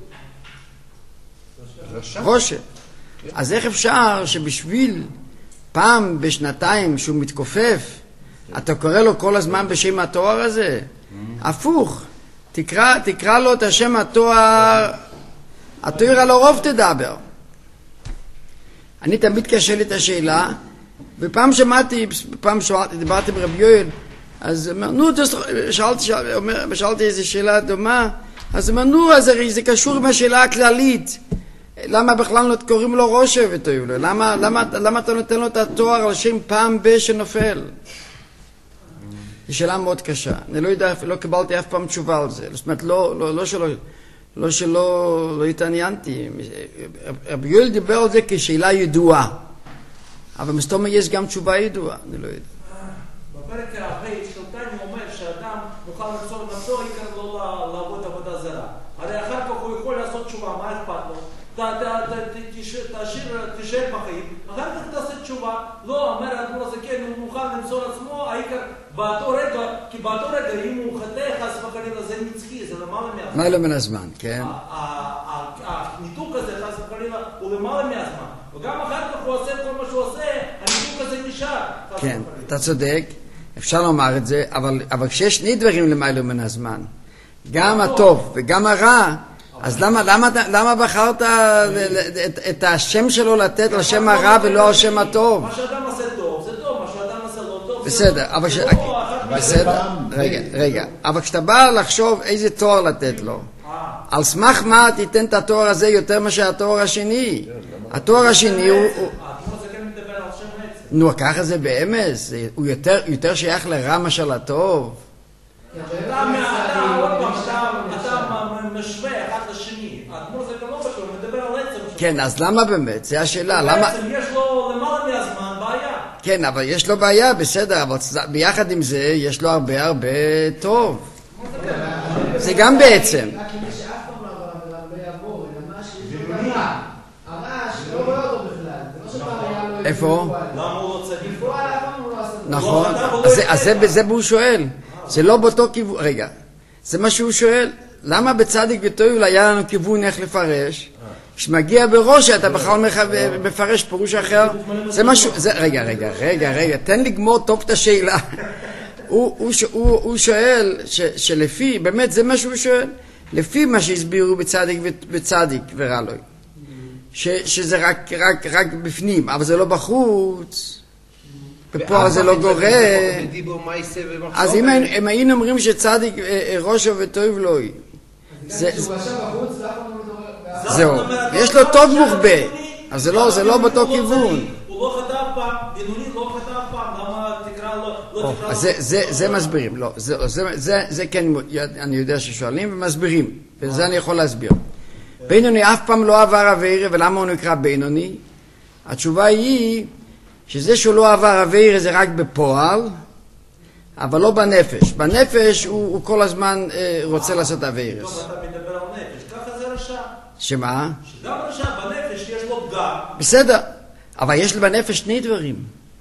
ראשו. אז איך אפשר שבשביל פעם בשנתיים שהוא מתכופף, אתה קורא לו כל הזמן בשם התואר הזה? הפוך. תקרא לו את השם התואר, התואר על הרוב תדבר. אני תמיד קשה לי את השאלה, ופעם דיברתי ברבי יואל, אז שאלתי איזו שאלה דומה, אז אמרו, אז זה קשור עם השאלה הכללית. למה בכלל לא קוראים לו ראשו וטוב לו? למה אתה נותן לו את התואר על שם פעם שנופל? זו שאלה מאוד קשה. אני לא יודע, לא קיבלתי אף פעם תשובה על זה. זאת אומרת, לא שלא התעניינתי. רבי יואל דיבר על זה כשאלה ידועה. אבל מסתום יש גם תשובה ידועה, אני לא יודע. בפרק הבית של תניא אומר שאדם מוכן לחזור למצוא, עיקר לא לעבוד עבודה זרה. הרי אחר כך הוא יכול לעשות תשובה, מה אכפת לו? תשאר בחיים, אחר כך תעשה תשובה. לא, אומר האדמו"ר הזה, כן, הוא מוכן למסור עצמו, העיקר באותו רגע, כי באותו רגע, אם הוא חטא חס וחלילה, זה נצחי, זה למעלה מהזמן. מעלה מן הזמן, כן. הניתוק הזה, חס וחלילה, הוא למעלה מהזמן. וגם אחר כך הוא עושה כל מה שהוא עושה, הניתוק הזה נשאר. כן, אתה צודק, אפשר לומר את זה, אבל כשיש שני דברים למעלה מן הזמן, גם הטוב וגם הרע, אז למה בחרת את השם שלו לתת לשם הרע ולא על שם הטוב? מה שאדם עושה טוב, זה טוב, מה שאדם עושה לא טוב, בסדר, אבל בסדר, רגע, אבל כשאתה בא לחשוב איזה תואר לתת לו, על סמך מה תיתן את התואר הזה יותר מאשר התואר השני? התואר השני הוא... נו, ככה זה באמס, הוא יותר שייך לרע מאשר לטוב. אתה משווה אחד לשני, האדמו"ר זה גם לא פשוט, הוא מדבר על עצם. כן, אז למה באמת? זו השאלה. בעצם יש לו למעלה מהזמן בעיה. כן, אבל יש לו בעיה, בסדר, אבל ביחד עם זה יש לו הרבה טוב. זה גם בעצם. רק אם יש אף פעם לא יעבור, אלא מה שיש לו בעיה. הרעש לא רואה אותו בכלל. זה לא שפעם היה לו... איפה? למה הוא לא צדיק? בפועל אף פעם הוא לא עשה... נכון, אז זה הוא שואל. זה לא באותו כיוון, רגע, זה מה שהוא שואל, למה בצדיק וטוב היה לנו כיוון איך לפרש? כשמגיע בראש אתה בכלל מפרש פירוש אחר, זה משהו, רגע, תן לגמור טוב את השאלה. הוא שואל שלפי, באמת זה מה שהוא שואל, לפי מה שהסבירו בצדיק ורע לו, שזה רק בפנים, אבל זה לא בחוץ. בפועל זה לא גורם. אז אם היינו אומרים שצדיק ראשו וטוב לו, זהו, יש לו טוב מוחבא, אז זה לא באותו כיוון. הוא לא חטא פעם, בינוני לא חטא פעם, למה תקרא לו? אז זה מסבירים, לא, זה כן אני יודע ששואלים ומסבירים, וזה אני יכול להסביר. בינוני אף פעם לא עבר עבירה, ולמה הוא נקרא בינוני? התשובה היא שזה שהוא לא עבר עבירה זה רק בפועל, אבל לא בנפש. בנפש הוא כל הזמן רוצה לעשות עבירה. טוב, אתה מדבר על נפש, ככה זה רשע. שמה? שגם רשע בנפש יש לו פגם. בסדר, אבל יש בנפש שני דברים.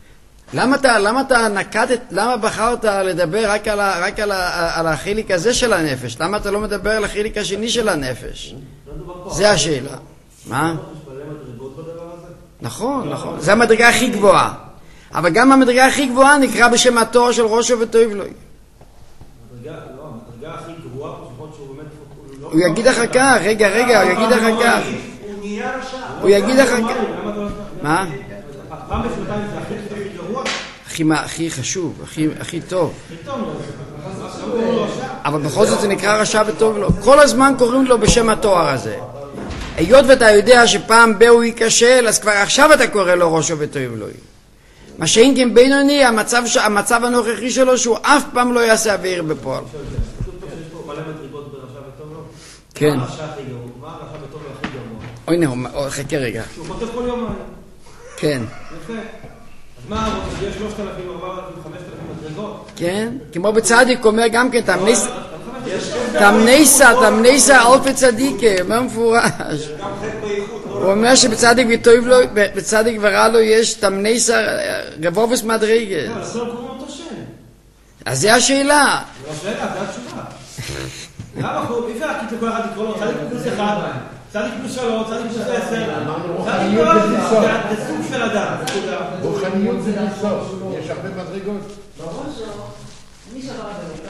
למה בחרת לדבר רק על החלק הזה של הנפש? למה אתה לא מדבר על החלק השני של הנפש? זה השאלה. מה? נכון, זה המדרגה הכי גבוהה. אבל גם המדרגה הכי גבוהה נקרא בשם התואר של ראשו וטוב לו. המדרגה הכי גבוהה, הוא יגיד אחר כך, רגע, הוא יגיד אחר כך. הוא נהיה רשע. הוא יגיד אחר כך. מה? פעם בשנתיים זה הכי גרוע? הכי חשוב, הכי טוב. אבל בכל זאת זה נקרא רשע וטוב לו. כל הזמן קוראים לו בשם התואר הזה. היות ואתה יודע שפעם הוא ייכשל, אז כבר עכשיו אתה קורא לו ראשו וטוב לו. מה שאין כן בינוני, המצב הנוכחי שלו שהוא אף פעם לא יעשה עבירה בפועל. מלא מדרגות ברשע וטוב, לא? כן. מה הרשע הכי גרוע? מה הרשע וטוב הכי גרוע? אוי נה, חכה רגע. שהוא כותב כל יום. כן. יפה. אז מה, יש 3,000, 4,000, 5,000 מדרגות? כן, כמו בצדיק אומר גם כן, תמניסה אלפי צדיקה, מה מפורש? הוא אומר שבצדיק וטוב לו, בצדיק ורע לו יש תמניסה רבובס מדרגס. אז לא קוראים אותו שם. אז זה השאלה. זה התשובה. למה הוא, אי אפשר להגיד לכל אחד לקרוא לו, צדיק פלוס אחד, צדיק פלוס 3, צדיק פלוס 10. צדיק פלוס זה סוג של אדם. רוחניות זה בסוף, יש הרבה מדרגות. מי שבר את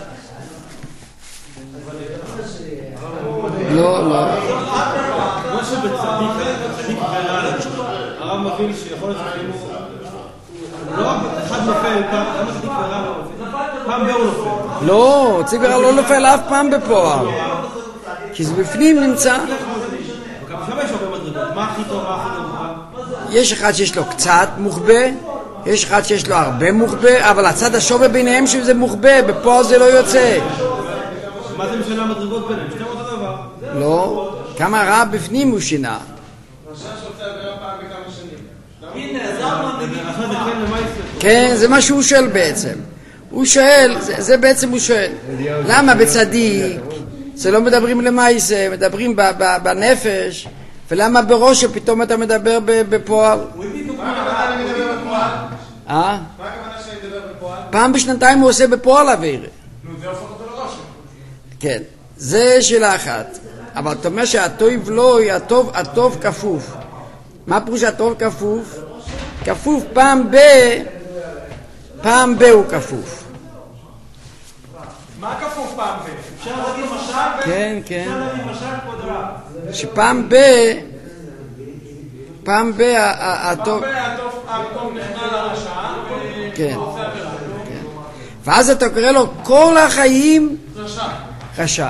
לא. מה שבצדיק ורע, הרב מבין שיכול להיות שכאילו, לא אחד נופל, כמה צדיק ורע לא נופל, פעם באו נופל. לא, צדיק ורע לא נופל אף פעם בפועל. כי זה בפנים נמצא. כמה יש הרבה מדרגות? מה הכי טוב, מה הכי גרוע? יש אחד שיש לו קצת מוחבא, יש אחד שיש לו הרבה מוחבא, אבל הצד השווה ביניהם שזה מוחבא, בפועל זה לא יוצא. מה זה משנה המדרגות ביניהם? שתי אותו דבר. לא, כמה רע בפנים הוא שינה. רשע שרוצה עבירה פעם בכמה שנים. הנה, זרמן נגיד. אחרי זה כן למייסר. כן, זה מה שהוא שואל בעצם. הוא שואל, זה בעצם הוא שואל. למה בצדיק זה לא מדברים למעשה, מדברים בנפש, ולמה בראש פתאום אתה מדבר בפועל? מה הכוונה אני מדבר בפועל? מה הכוונה שאני מדבר בפועל? פעם בשנתיים הוא עושה בפועל אוויר. נו, זה הופך אותו לראש. כן, זה שאלה אחת. אבל אתה אומר שהטוב לא, הטוב כפוף. מה פירוש הטוב כפוף? כפוף פעם ב הוא כפוף. מה כפוף פעם ב? אפשר להגיד משל? כן. אפשר להגיד משל כבוד רב. שפעם ב הטוב... הטוב נכנע לרשע כן. ועושה עבירה. ואז אתה קורא לו כל החיים רשע.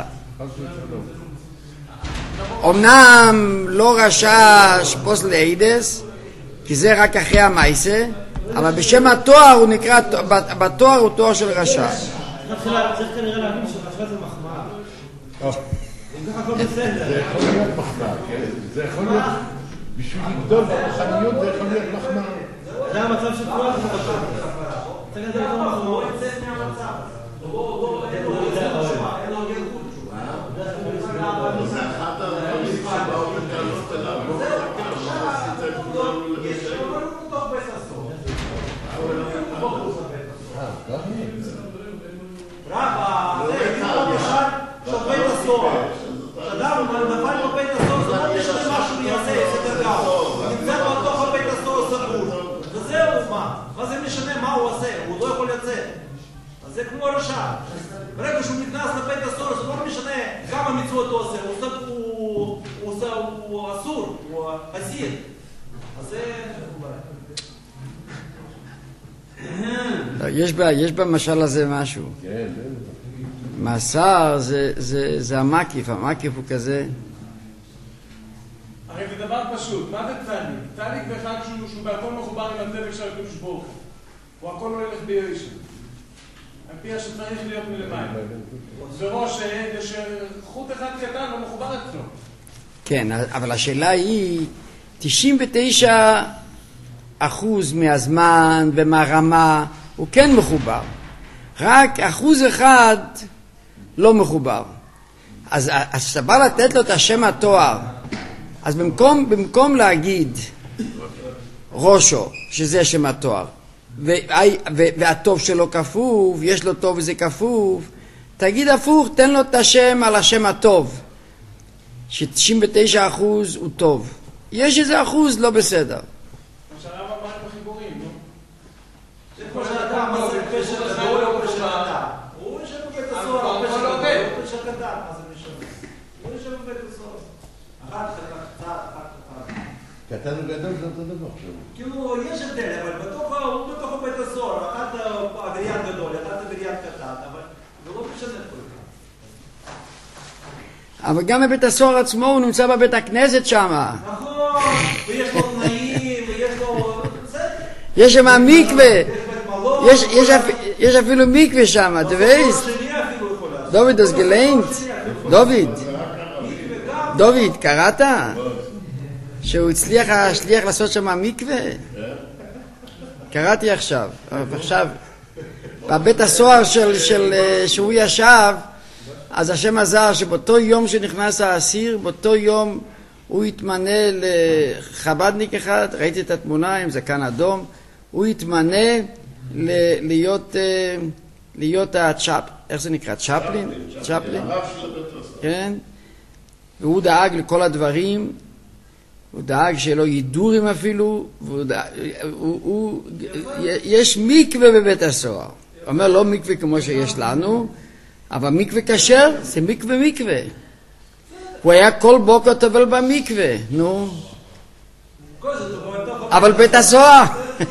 אמנם לא רשע שפוס לאידס, כי זה רק אחרי המייסה, אבל בשם התואר הוא נקרא, בתואר הוא תואר של רשע. צריך כנראה להבין שרשע זה מחמאה. אם ככה הכל בסדר. זה יכול להיות מחמאה, כן? זה יכול להיות, בשביל לגדול ברוחניות זה יכול להיות מחמאה. זה המצב של כולם זה חשוב. צריך לדעת יותר מחמאה. הוא יוצא מהמצב. אין לו גלגול. זה אחת הדברים שבאו בטענות אליו. יש לו תוך בית הסוף. רב, זה כאילו משל של בית הסוהר. אדם נפל בבית הסוהר, זה לא משנה מה שהוא יעשה, זה דרגה. נמצא לו תוך בית הסוהר סגור. וזהו, מה זה משנה מה הוא עושה? הוא לא יכול לצאת. אז זה כמו רשע. ברגע שהוא נכנס לבית הסוהר, זה לא משנה כמה מצוות הוא עושה. הוא אסור, הוא אסיר. אז זה... יש במשל הזה משהו. מאסר זה המקיף הוא כזה. הרי זה דבר פשוט, מה זה צדיק? צדיק זה אחד שהוא בהכל מחובר עם הצדק של הקדוש ברוך הוא. הכל לא ילך בירישה. על פי שצריך להיות מלמעלה. וראש שחוט אחד קטן לא מחובר אצלו. כן, אבל השאלה היא 99% מהזמן ומהרמה הוא כן מחובר. רק 1% לא מחובר. אז אתה בא לתת לו את השם התואר, אז במקום להגיד ראשו, שזה שם התואר, והטוב שלו כפוף, יש לו טוב וזה כפוף, תגיד הפוך, תן לו את השם על השם הטוב, ש99% הוא טוב. יש איזה אחוז לא בסדר. שהרב אמר את החיבורים, נו? זה כמו שאדם, מה זה פשע גדול או פשע קטן? הוא יושב בבית הסוהר, פשע גדול או פשע קטן, מה זה משנה? הוא יושב בבית הסוהר. אחת קטן, אחת קטן. קטן וגדול זה אותו דבר. כאילו, יש הבדל, אבל הוא בתוך בית הסוהר, אחת עבריין גדול, אחת עבריין קטן, אבל זה לא משנה כל כך. אבל גם בבית הסוהר עצמו הוא נמצא בבית הכנסת שם. נכון, ויש לו תנאים, ויש לו... יש שם מקווה. יש אפילו מקווה שם, אתה וויסט? דוד, das gelähnt. דוד, קראת? שהוא הצליח לעשות שם מקווה? קראתי עכשיו. בבית הסוהר שהוא ישב, אז השם עזר שבאותו יום שנכנס האסיר, באותו יום הוא התמנה לחבדניק אחד, ראיתי את התמונה עם זקן אדום, הוא התמנה להיות איך זה נקרא? צ'פלין? כן? והוא דאג לכל הדברים, הוא דאג שלא ידורים אפילו, יש מקווה בבית הסוהר. הוא אומר לא מקווה כמו שיש לנו, אבל מקווה כשר, זה מקווה. הוא היה כל בוקר טובל במקווה, נו. אבל בית הסוהר.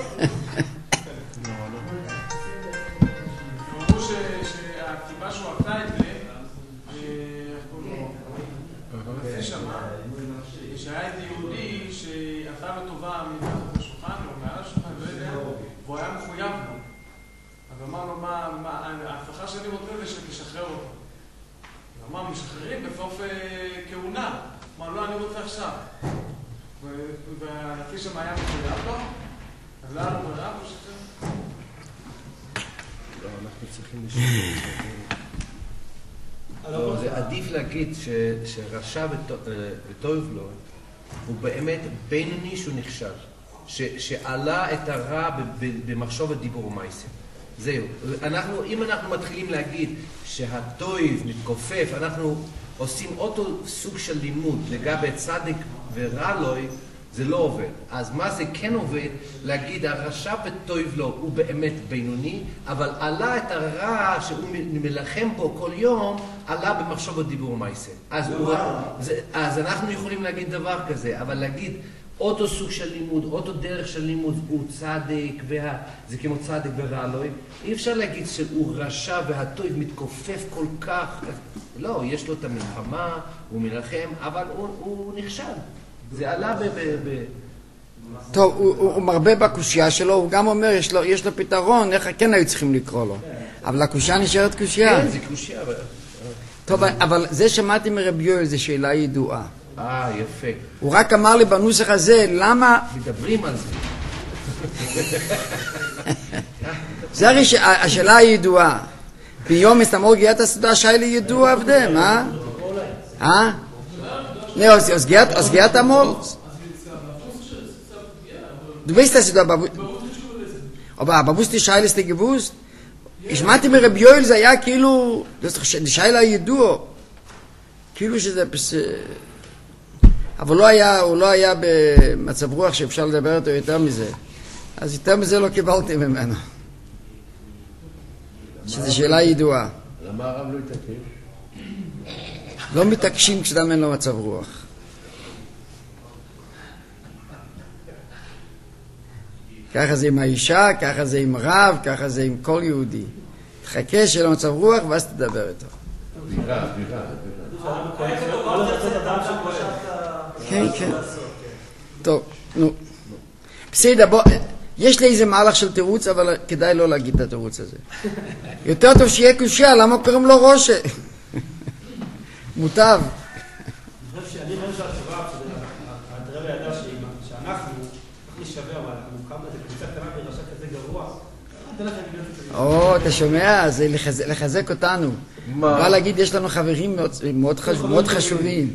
ההפכה שלי רוצה זה שתשחרר אותו. הוא אמר, משחררים בסוף כהונה. הוא אמר, לא, אני רוצה עכשיו. והנשיא שם היה מחויב לו, אז לא היה לו ברירה, הוא שחרר. לא, אנחנו צריכים לשחרר. זה עדיף להגיד שרשע וטוב לו, הוא באמת בינוני שהוא נכשל. שעלה את הרע במחשוב הדיבור ומעשה. זהו. אם אנחנו מתחילים להגיד שהטויב מתכופף, אנחנו עושים אותו סוג של לימוד לגבי צדיק ורע לוי, זה לא עובד. אז מה זה כן עובד? להגיד הרשע וטויב לו הוא באמת בינוני, אבל עלה את הרע שהוא מלחם פה כל יום, עלה במחשוב הדיבור ומעשה. אז אנחנו יכולים להגיד דבר כזה, אבל להגיד אותו סוג של לימוד, אותו דרך של לימוד, הוא צדיק, זה כמו צדיק ורע לוי. אי אפשר להגיד שהוא רשע והטויב מתכופף כל כך. לא, יש לו את המלחמה, הוא מלחם, אבל הוא נכשל. זה עלה טוב, הוא מרבה בקושיה שלו, הוא גם אומר, יש לו פתרון, איך כן היו צריכים לקרוא לו. אבל הקושיה נשארת קושיה. כן, זה קושיה. טוב, אבל זה שמעתי מרבי יואל, זו שאלה ידועה. יפה. הוא רק אמר לי בנוסח הזה, למה... מדברים על זה. זה הרי השאלה הידועה. ביום הסתמור גיית הסעודה שיילי ידוע עבדם, Ne, aus geht einmal. Du weißt, dass du da aber wusste die Scheile ist dir gewusst? Ich meinte mir, Rabbi Yoel, זה היה כאילו, die Scheile הידוע. כאילו שזה אבל הוא לא היה במצב רוח שאפשר לדבר אותו יותר מזה. אז יותר מזה לא קיבלתי ממנו. שזו שאלה ידועה. למה הרב לא התעקש? לא מתעקשים כשאדם אין לו מצב רוח. ככה זה עם האישה, ככה זה עם רב, ככה זה עם כל יהודי. תחכה שיהיה לו מצב רוח ואז תדבר איתו. כן, כן. טוב, נו. בסדר, בוא, יש לי איזה מהלך של תירוץ, אבל כדאי לא להגיד את התירוץ הזה. יותר טוב שיהיה קושיה, למה קוראים לו ראשה? מוטב. אני חושב שהתשובה, הדרב ידע שאנחנו נשווה, אבל אנחנו קם לזה קבוצה קטנה ברשע כזה גרוע. אתה שומע? זה לחזק אותנו. בא להגיד, יש לנו חברים מאוד חשובים.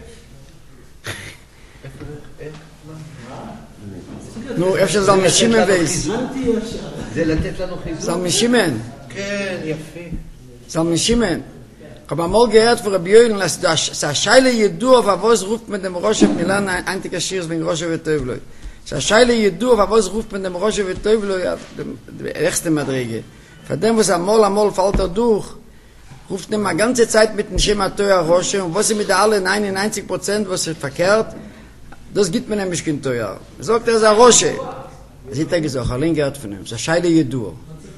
נו, איפה שזל משימן וייס? זה לתת לנו חיזוק. זל משימן. כן, יפה. זל משימן. Aber mal gehört von Rabbi Yoel, dass das Scheile Jedu auf was ruft mit dem Rosh Milan Antikashirs wegen Rosh Vetovloi. Das Scheile Jedu auf was ruft mit dem Rosh Vetovloi der erste Madrige. Von dem was einmal fällt durch, ruft nicht mal ganze Zeit mit dem Shema Toya Rosh und was mit alle 99% was verkehrt, das gibt mir nämlich kein Toya. Sagt er das Rosh. Sieht er gesagt, allein gehört von ihm. Das Scheile Jedu.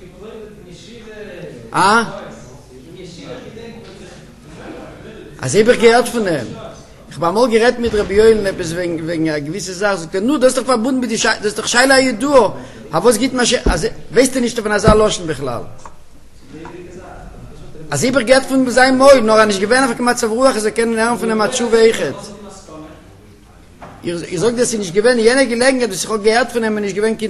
Also ich habe gehört von ihm. Ich habe einmal geredet mit Rabbi Yoel wegen einer gewissen Sache. Ich sagte, das ist doch verbunden mit der Scheile, das ist doch Scheile Jedur. Aber was geht mir, also weißt du nicht, von der Loschen Bechlal? Also ich geht von seinem Moi, nur an ich gewähne einfach gemacht zur Ruhe, also können lernen von dem Matschuwe Eichet. Ich sage, dass ich nicht gewähne, jene Gelegenheit, dass ich auch gehört von ihm, wenn ich gewähne,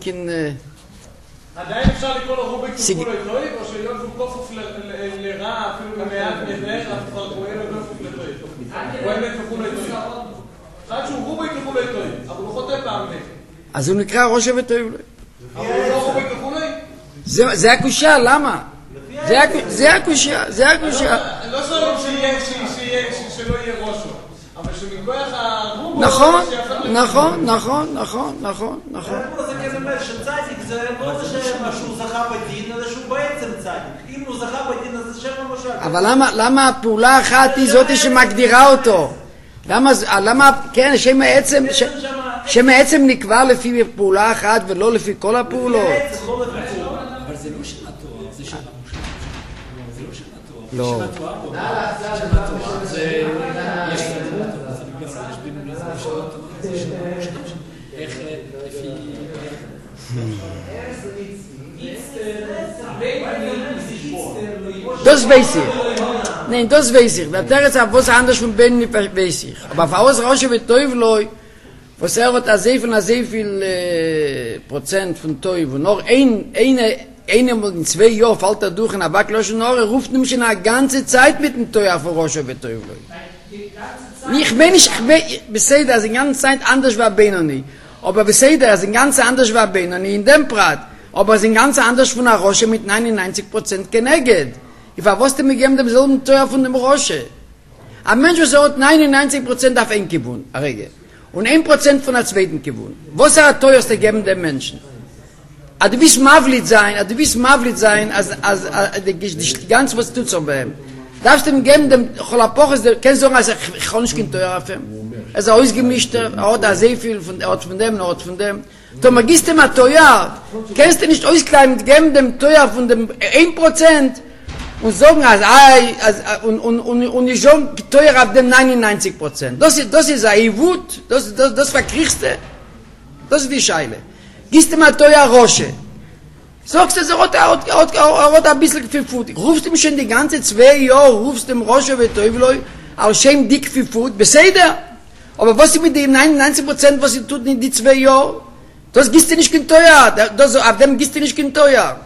עדיין אפשר לקרוא לו רוביק וכולו איתוי, או שיום הוא כופף לרע, אפילו למעט נדרך, אף אחד הוא אין לו כופף לטוי. הוא האמת וכולו איתוי. אחד שהוא רוביק וכולו איתוי, אבל הוא חוטא פעם מת. אז הוא נקרא ראש וטוב. אבל הוא לא רוביק וכולו? זה הקושה, למה? זה הקושה. לא שואלים שלא יהיה ראשו, אבל שמכוח הרוביק... נכון. זה כן אומר שצדיק זה לא זה שהוא זכה בדין, אלא שהוא בעצם צדיק. אם הוא זכה בדין, אז זה שם המשל. אבל למה הפעולה האחת היא זאת שמגדירה אותו? למה, כן, שם העצם נקבע לפי פעולה אחת ולא לפי כל הפעולות? אבל זה לא שם התואר, זה שם המושל. זה לא שם התואר. לא. שם התואר זה... יש בינו לזה משלות, זה שם המושל. איך לפי... Das weiß ich. Nein, das weiß ich. Der Terz hat was anders von Ben nicht weiß ich. Aber für Rosh und Teufel, was hat sehr viel Prozent von Teufel. Noch einmal in 2 Jahren fällt durch in der Backlosch und ruft nämlich in der ganze Zeit mit dem Teufel für Rosh und Teufel. Ich sehe, dass die ganze Zeit anders war Ben nicht. Aber wir sehen, dass ein ganz anders war Ben nicht in dem Prat. Aber es ist ein ganz anders von der Rosh mit 99% genegget. Ich verwusste mir geben demselben Teuer von dem Rosh. Ein Mensch, der hat 99% auf ein gewohnt, und 1% von der zweiten gewohnt. Was er hat teuerste geben dem Menschen? Du wirst Mavlit sein, als die ganze was tut so bei ihm. Darfst du ihm geben dem Cholapoches, kennst du sagen, also ich kann nicht kein Teuer auf ihm. Er ist ausgemischt, er hat sehr viel von dem. Du magist dem Teuer, kennst du nicht auskleiden, geben dem Teuer von dem 1% und sagen, und ich sage, Teuer ab dem 99%. Das ist ein Wut, das verkriegst du. Das ist die Scheile. Gist dem Teuer Rosche. Sagst du, er hat ein bisschen viel Fut. Rufst du ihm schon die ganze 2 Jahre, rufst dem Rosche und Teufel, als schön dick viel Fut, beseid er. Aber was ist mit dem 99%, was sie tut in die 2 Jahre? Das gibst du nicht kein Teuer. Auf dem gibst du nicht kein Teuer.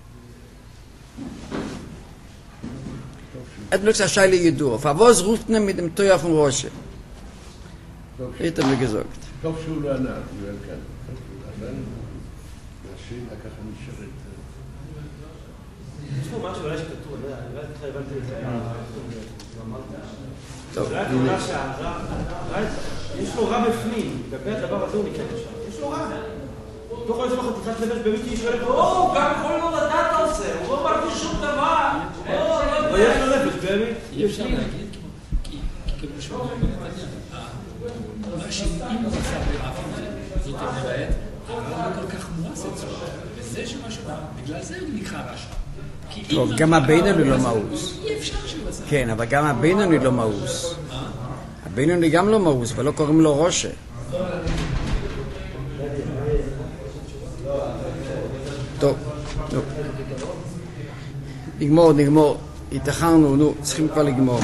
Et bloß eine Scheile Jedur. Für was ruft man mit dem Teuer von Rosche? Hat er mir gesagt. טוב שהוא לא ענה, יואל כאן. אבל השאלה ככה נשארת. יש פה משהו אולי שכתוב, אני לא יודעת איך הבנתי את זה. טוב. אולי התמונה שהרע, יש לו רע בפנים, לגבי הדבר הזה הוא נקרא שם. יש לו רע. לא יכול להיות בחתיכת לבש באמת היא שואלת, גם יכול לא לדעת על זה, הוא לא מרגיש שום דבר. אבל יש לו לבש באמת. אי אפשר להגיד, כי כמו שהוא מה שאם הוא עשה ברעבים זאת אומרת, הרע לא כל כך מואס אצלו, וזה שמשהו, בגלל זה הוא נקרא רשע. טוב, גם הבינוני לא מאוס. אי אפשר שהוא עשה. כן, אבל גם הבינוני לא מאוס. הבינוני גם לא מאוס, ולא קוראים לו רושה. טוב. נגמור. התאחרנו, נו, צריכים כבר לגמור.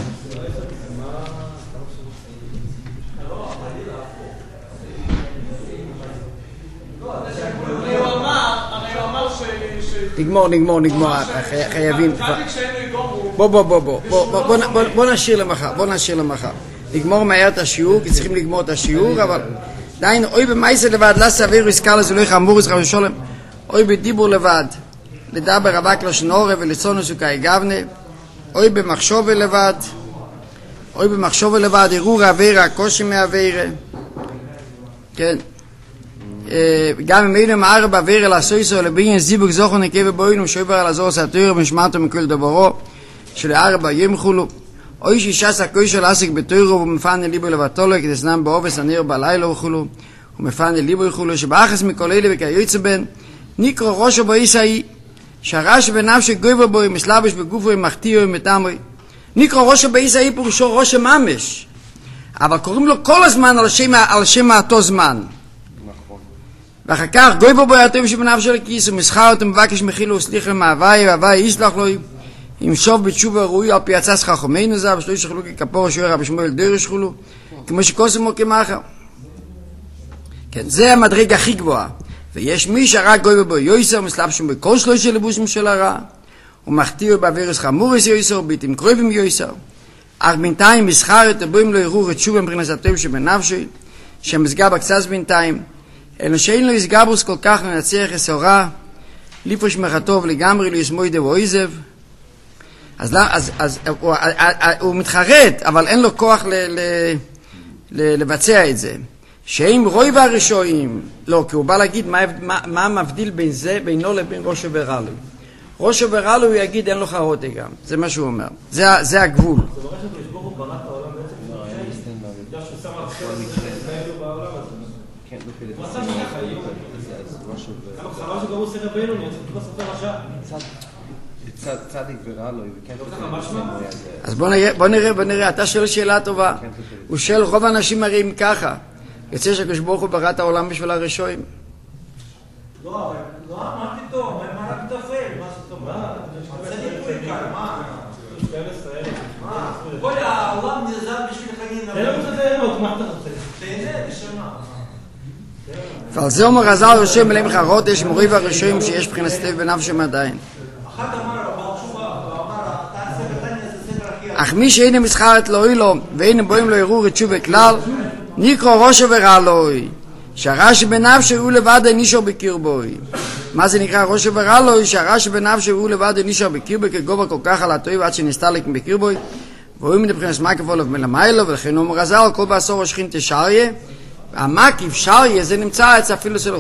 נגמור, חייבים. בוא נשאיר למחר. נגמור מהר את השיעור, כי צריכים לגמור את השיעור, אבל דיין, אוי במייסה לבד, לסה אוויר יזכר לזה לך אמור יזכר ושולם, אוי בדיבור לבד, לדבר אבק לו שנורה ולצונו סוכאי גבנה, אוי במחשוב לבד, ערעור אווירה, קושי מאווירה, כן. גם אם אילו מער באוויר אל הסויסו לבניין זיבוק זוכו נקבה בוינו שובר על הזור סתויר ומשמעתו מכל דברו של ארבע ימחולו אוי שישס הקוישו לעסק בתוירו ומפנה ליבו לבטולו כדסנם באובס הניר בלילה וכולו ומפנה ליבו וכולו שבאחס מכל אלה וכיוצא בן נקרו ראשו בו איסאי שרש בנפשי גויבו בו מסלבש בגופו מחתיו ומתאמרי נקרו ראשו בו איסאי פורשו ראשו ממש אבל קוראים לו כל הזמן על שם אותו זמן ואחר כך גוי בו הטוב שבנפשו לכיס ומסחר אותו מבקש מחילו וסליח למאווי והווי יסלח לו אם שוב בתשובה ראוי על פי עצס חכמינו זה, ושלא ישחלו ככפור שוער רבי שמואל דרש חולו, כמו שקוסמו כמחה. כן, זה המדרג הכי גבוהה. ויש מי שרק גוי בו יויסר, מסלבשם בכל 3 לבושים של הרע, ומחתיר בעבירס חמורס יויסר, ביתים קרובים יויסר. אך בינתיים מסחר את הבוים לא יראו רצ'וב מבחינת הטוב שבנפשי, שמסגר בקצת בינתיים, אלא שאין לו יסגברוס כל כך לנצח הסורה, ליפוש מחטוב לגמרי, לא יסמוי דו אויזב. אז הוא מתחרט, אבל אין לו כוח לבצע את זה. שאם רוי והרשועים, לא, כי הוא בא להגיד מה מבדיל בין זה, בינו לבין ראש ורע לו. ראש ורע לו הוא יגיד אין לו חרוטה גם, זה מה שהוא אומר. זה הגבול. זה מראה שבשבור הוא ברא את העולם בעצם. בגלל שהוא שם על חלק הזה בעולם הזה. כן, הוא עשה שככה, חבל שגם הוא עושה רבינו, אני רוצה לספר רשע. צדיק ורע לו, אז בוא נראה, אתה שואל שאלה טובה. הוא שואל, רוב האנשים מראים ככה. יוצא שהקדוש ברוך הוא ברא את העולם בשביל הרשועים. לא, מה פתאום? מה רק תפל? מה זאת אומרת? צדיק הוא יקר, מה? כל העולם נעזר בשביל חגין. אין לו את הדיינות, מה אתה רוצה? תהנה, נשמה. ועל זה אומר רז"ל רשום מלאים חרות, יש מורי והרשועים שיש מבחינת סטב בנפשם עדיין. אך מי שאין מסחרת לא לו ואין בואים לו יראו רצ'ובה כלל, נקרא ראש ורע לוי, שהרע שבנפשו הוא לבד נשאר בקרבוי. מה זה נקרא ראש ורע לוי? שהרע שבנפשו הוא לבד נשאר בקרבוי, כגובה כל כך על הטוב עד שנסתלק בקרבוי, והוא מבחינת מקף עולו מלמיילו, ולכן אומר רז"ל כל בעשור השכין תשריה, המקיף שריה זה נמצא אצל אפילו של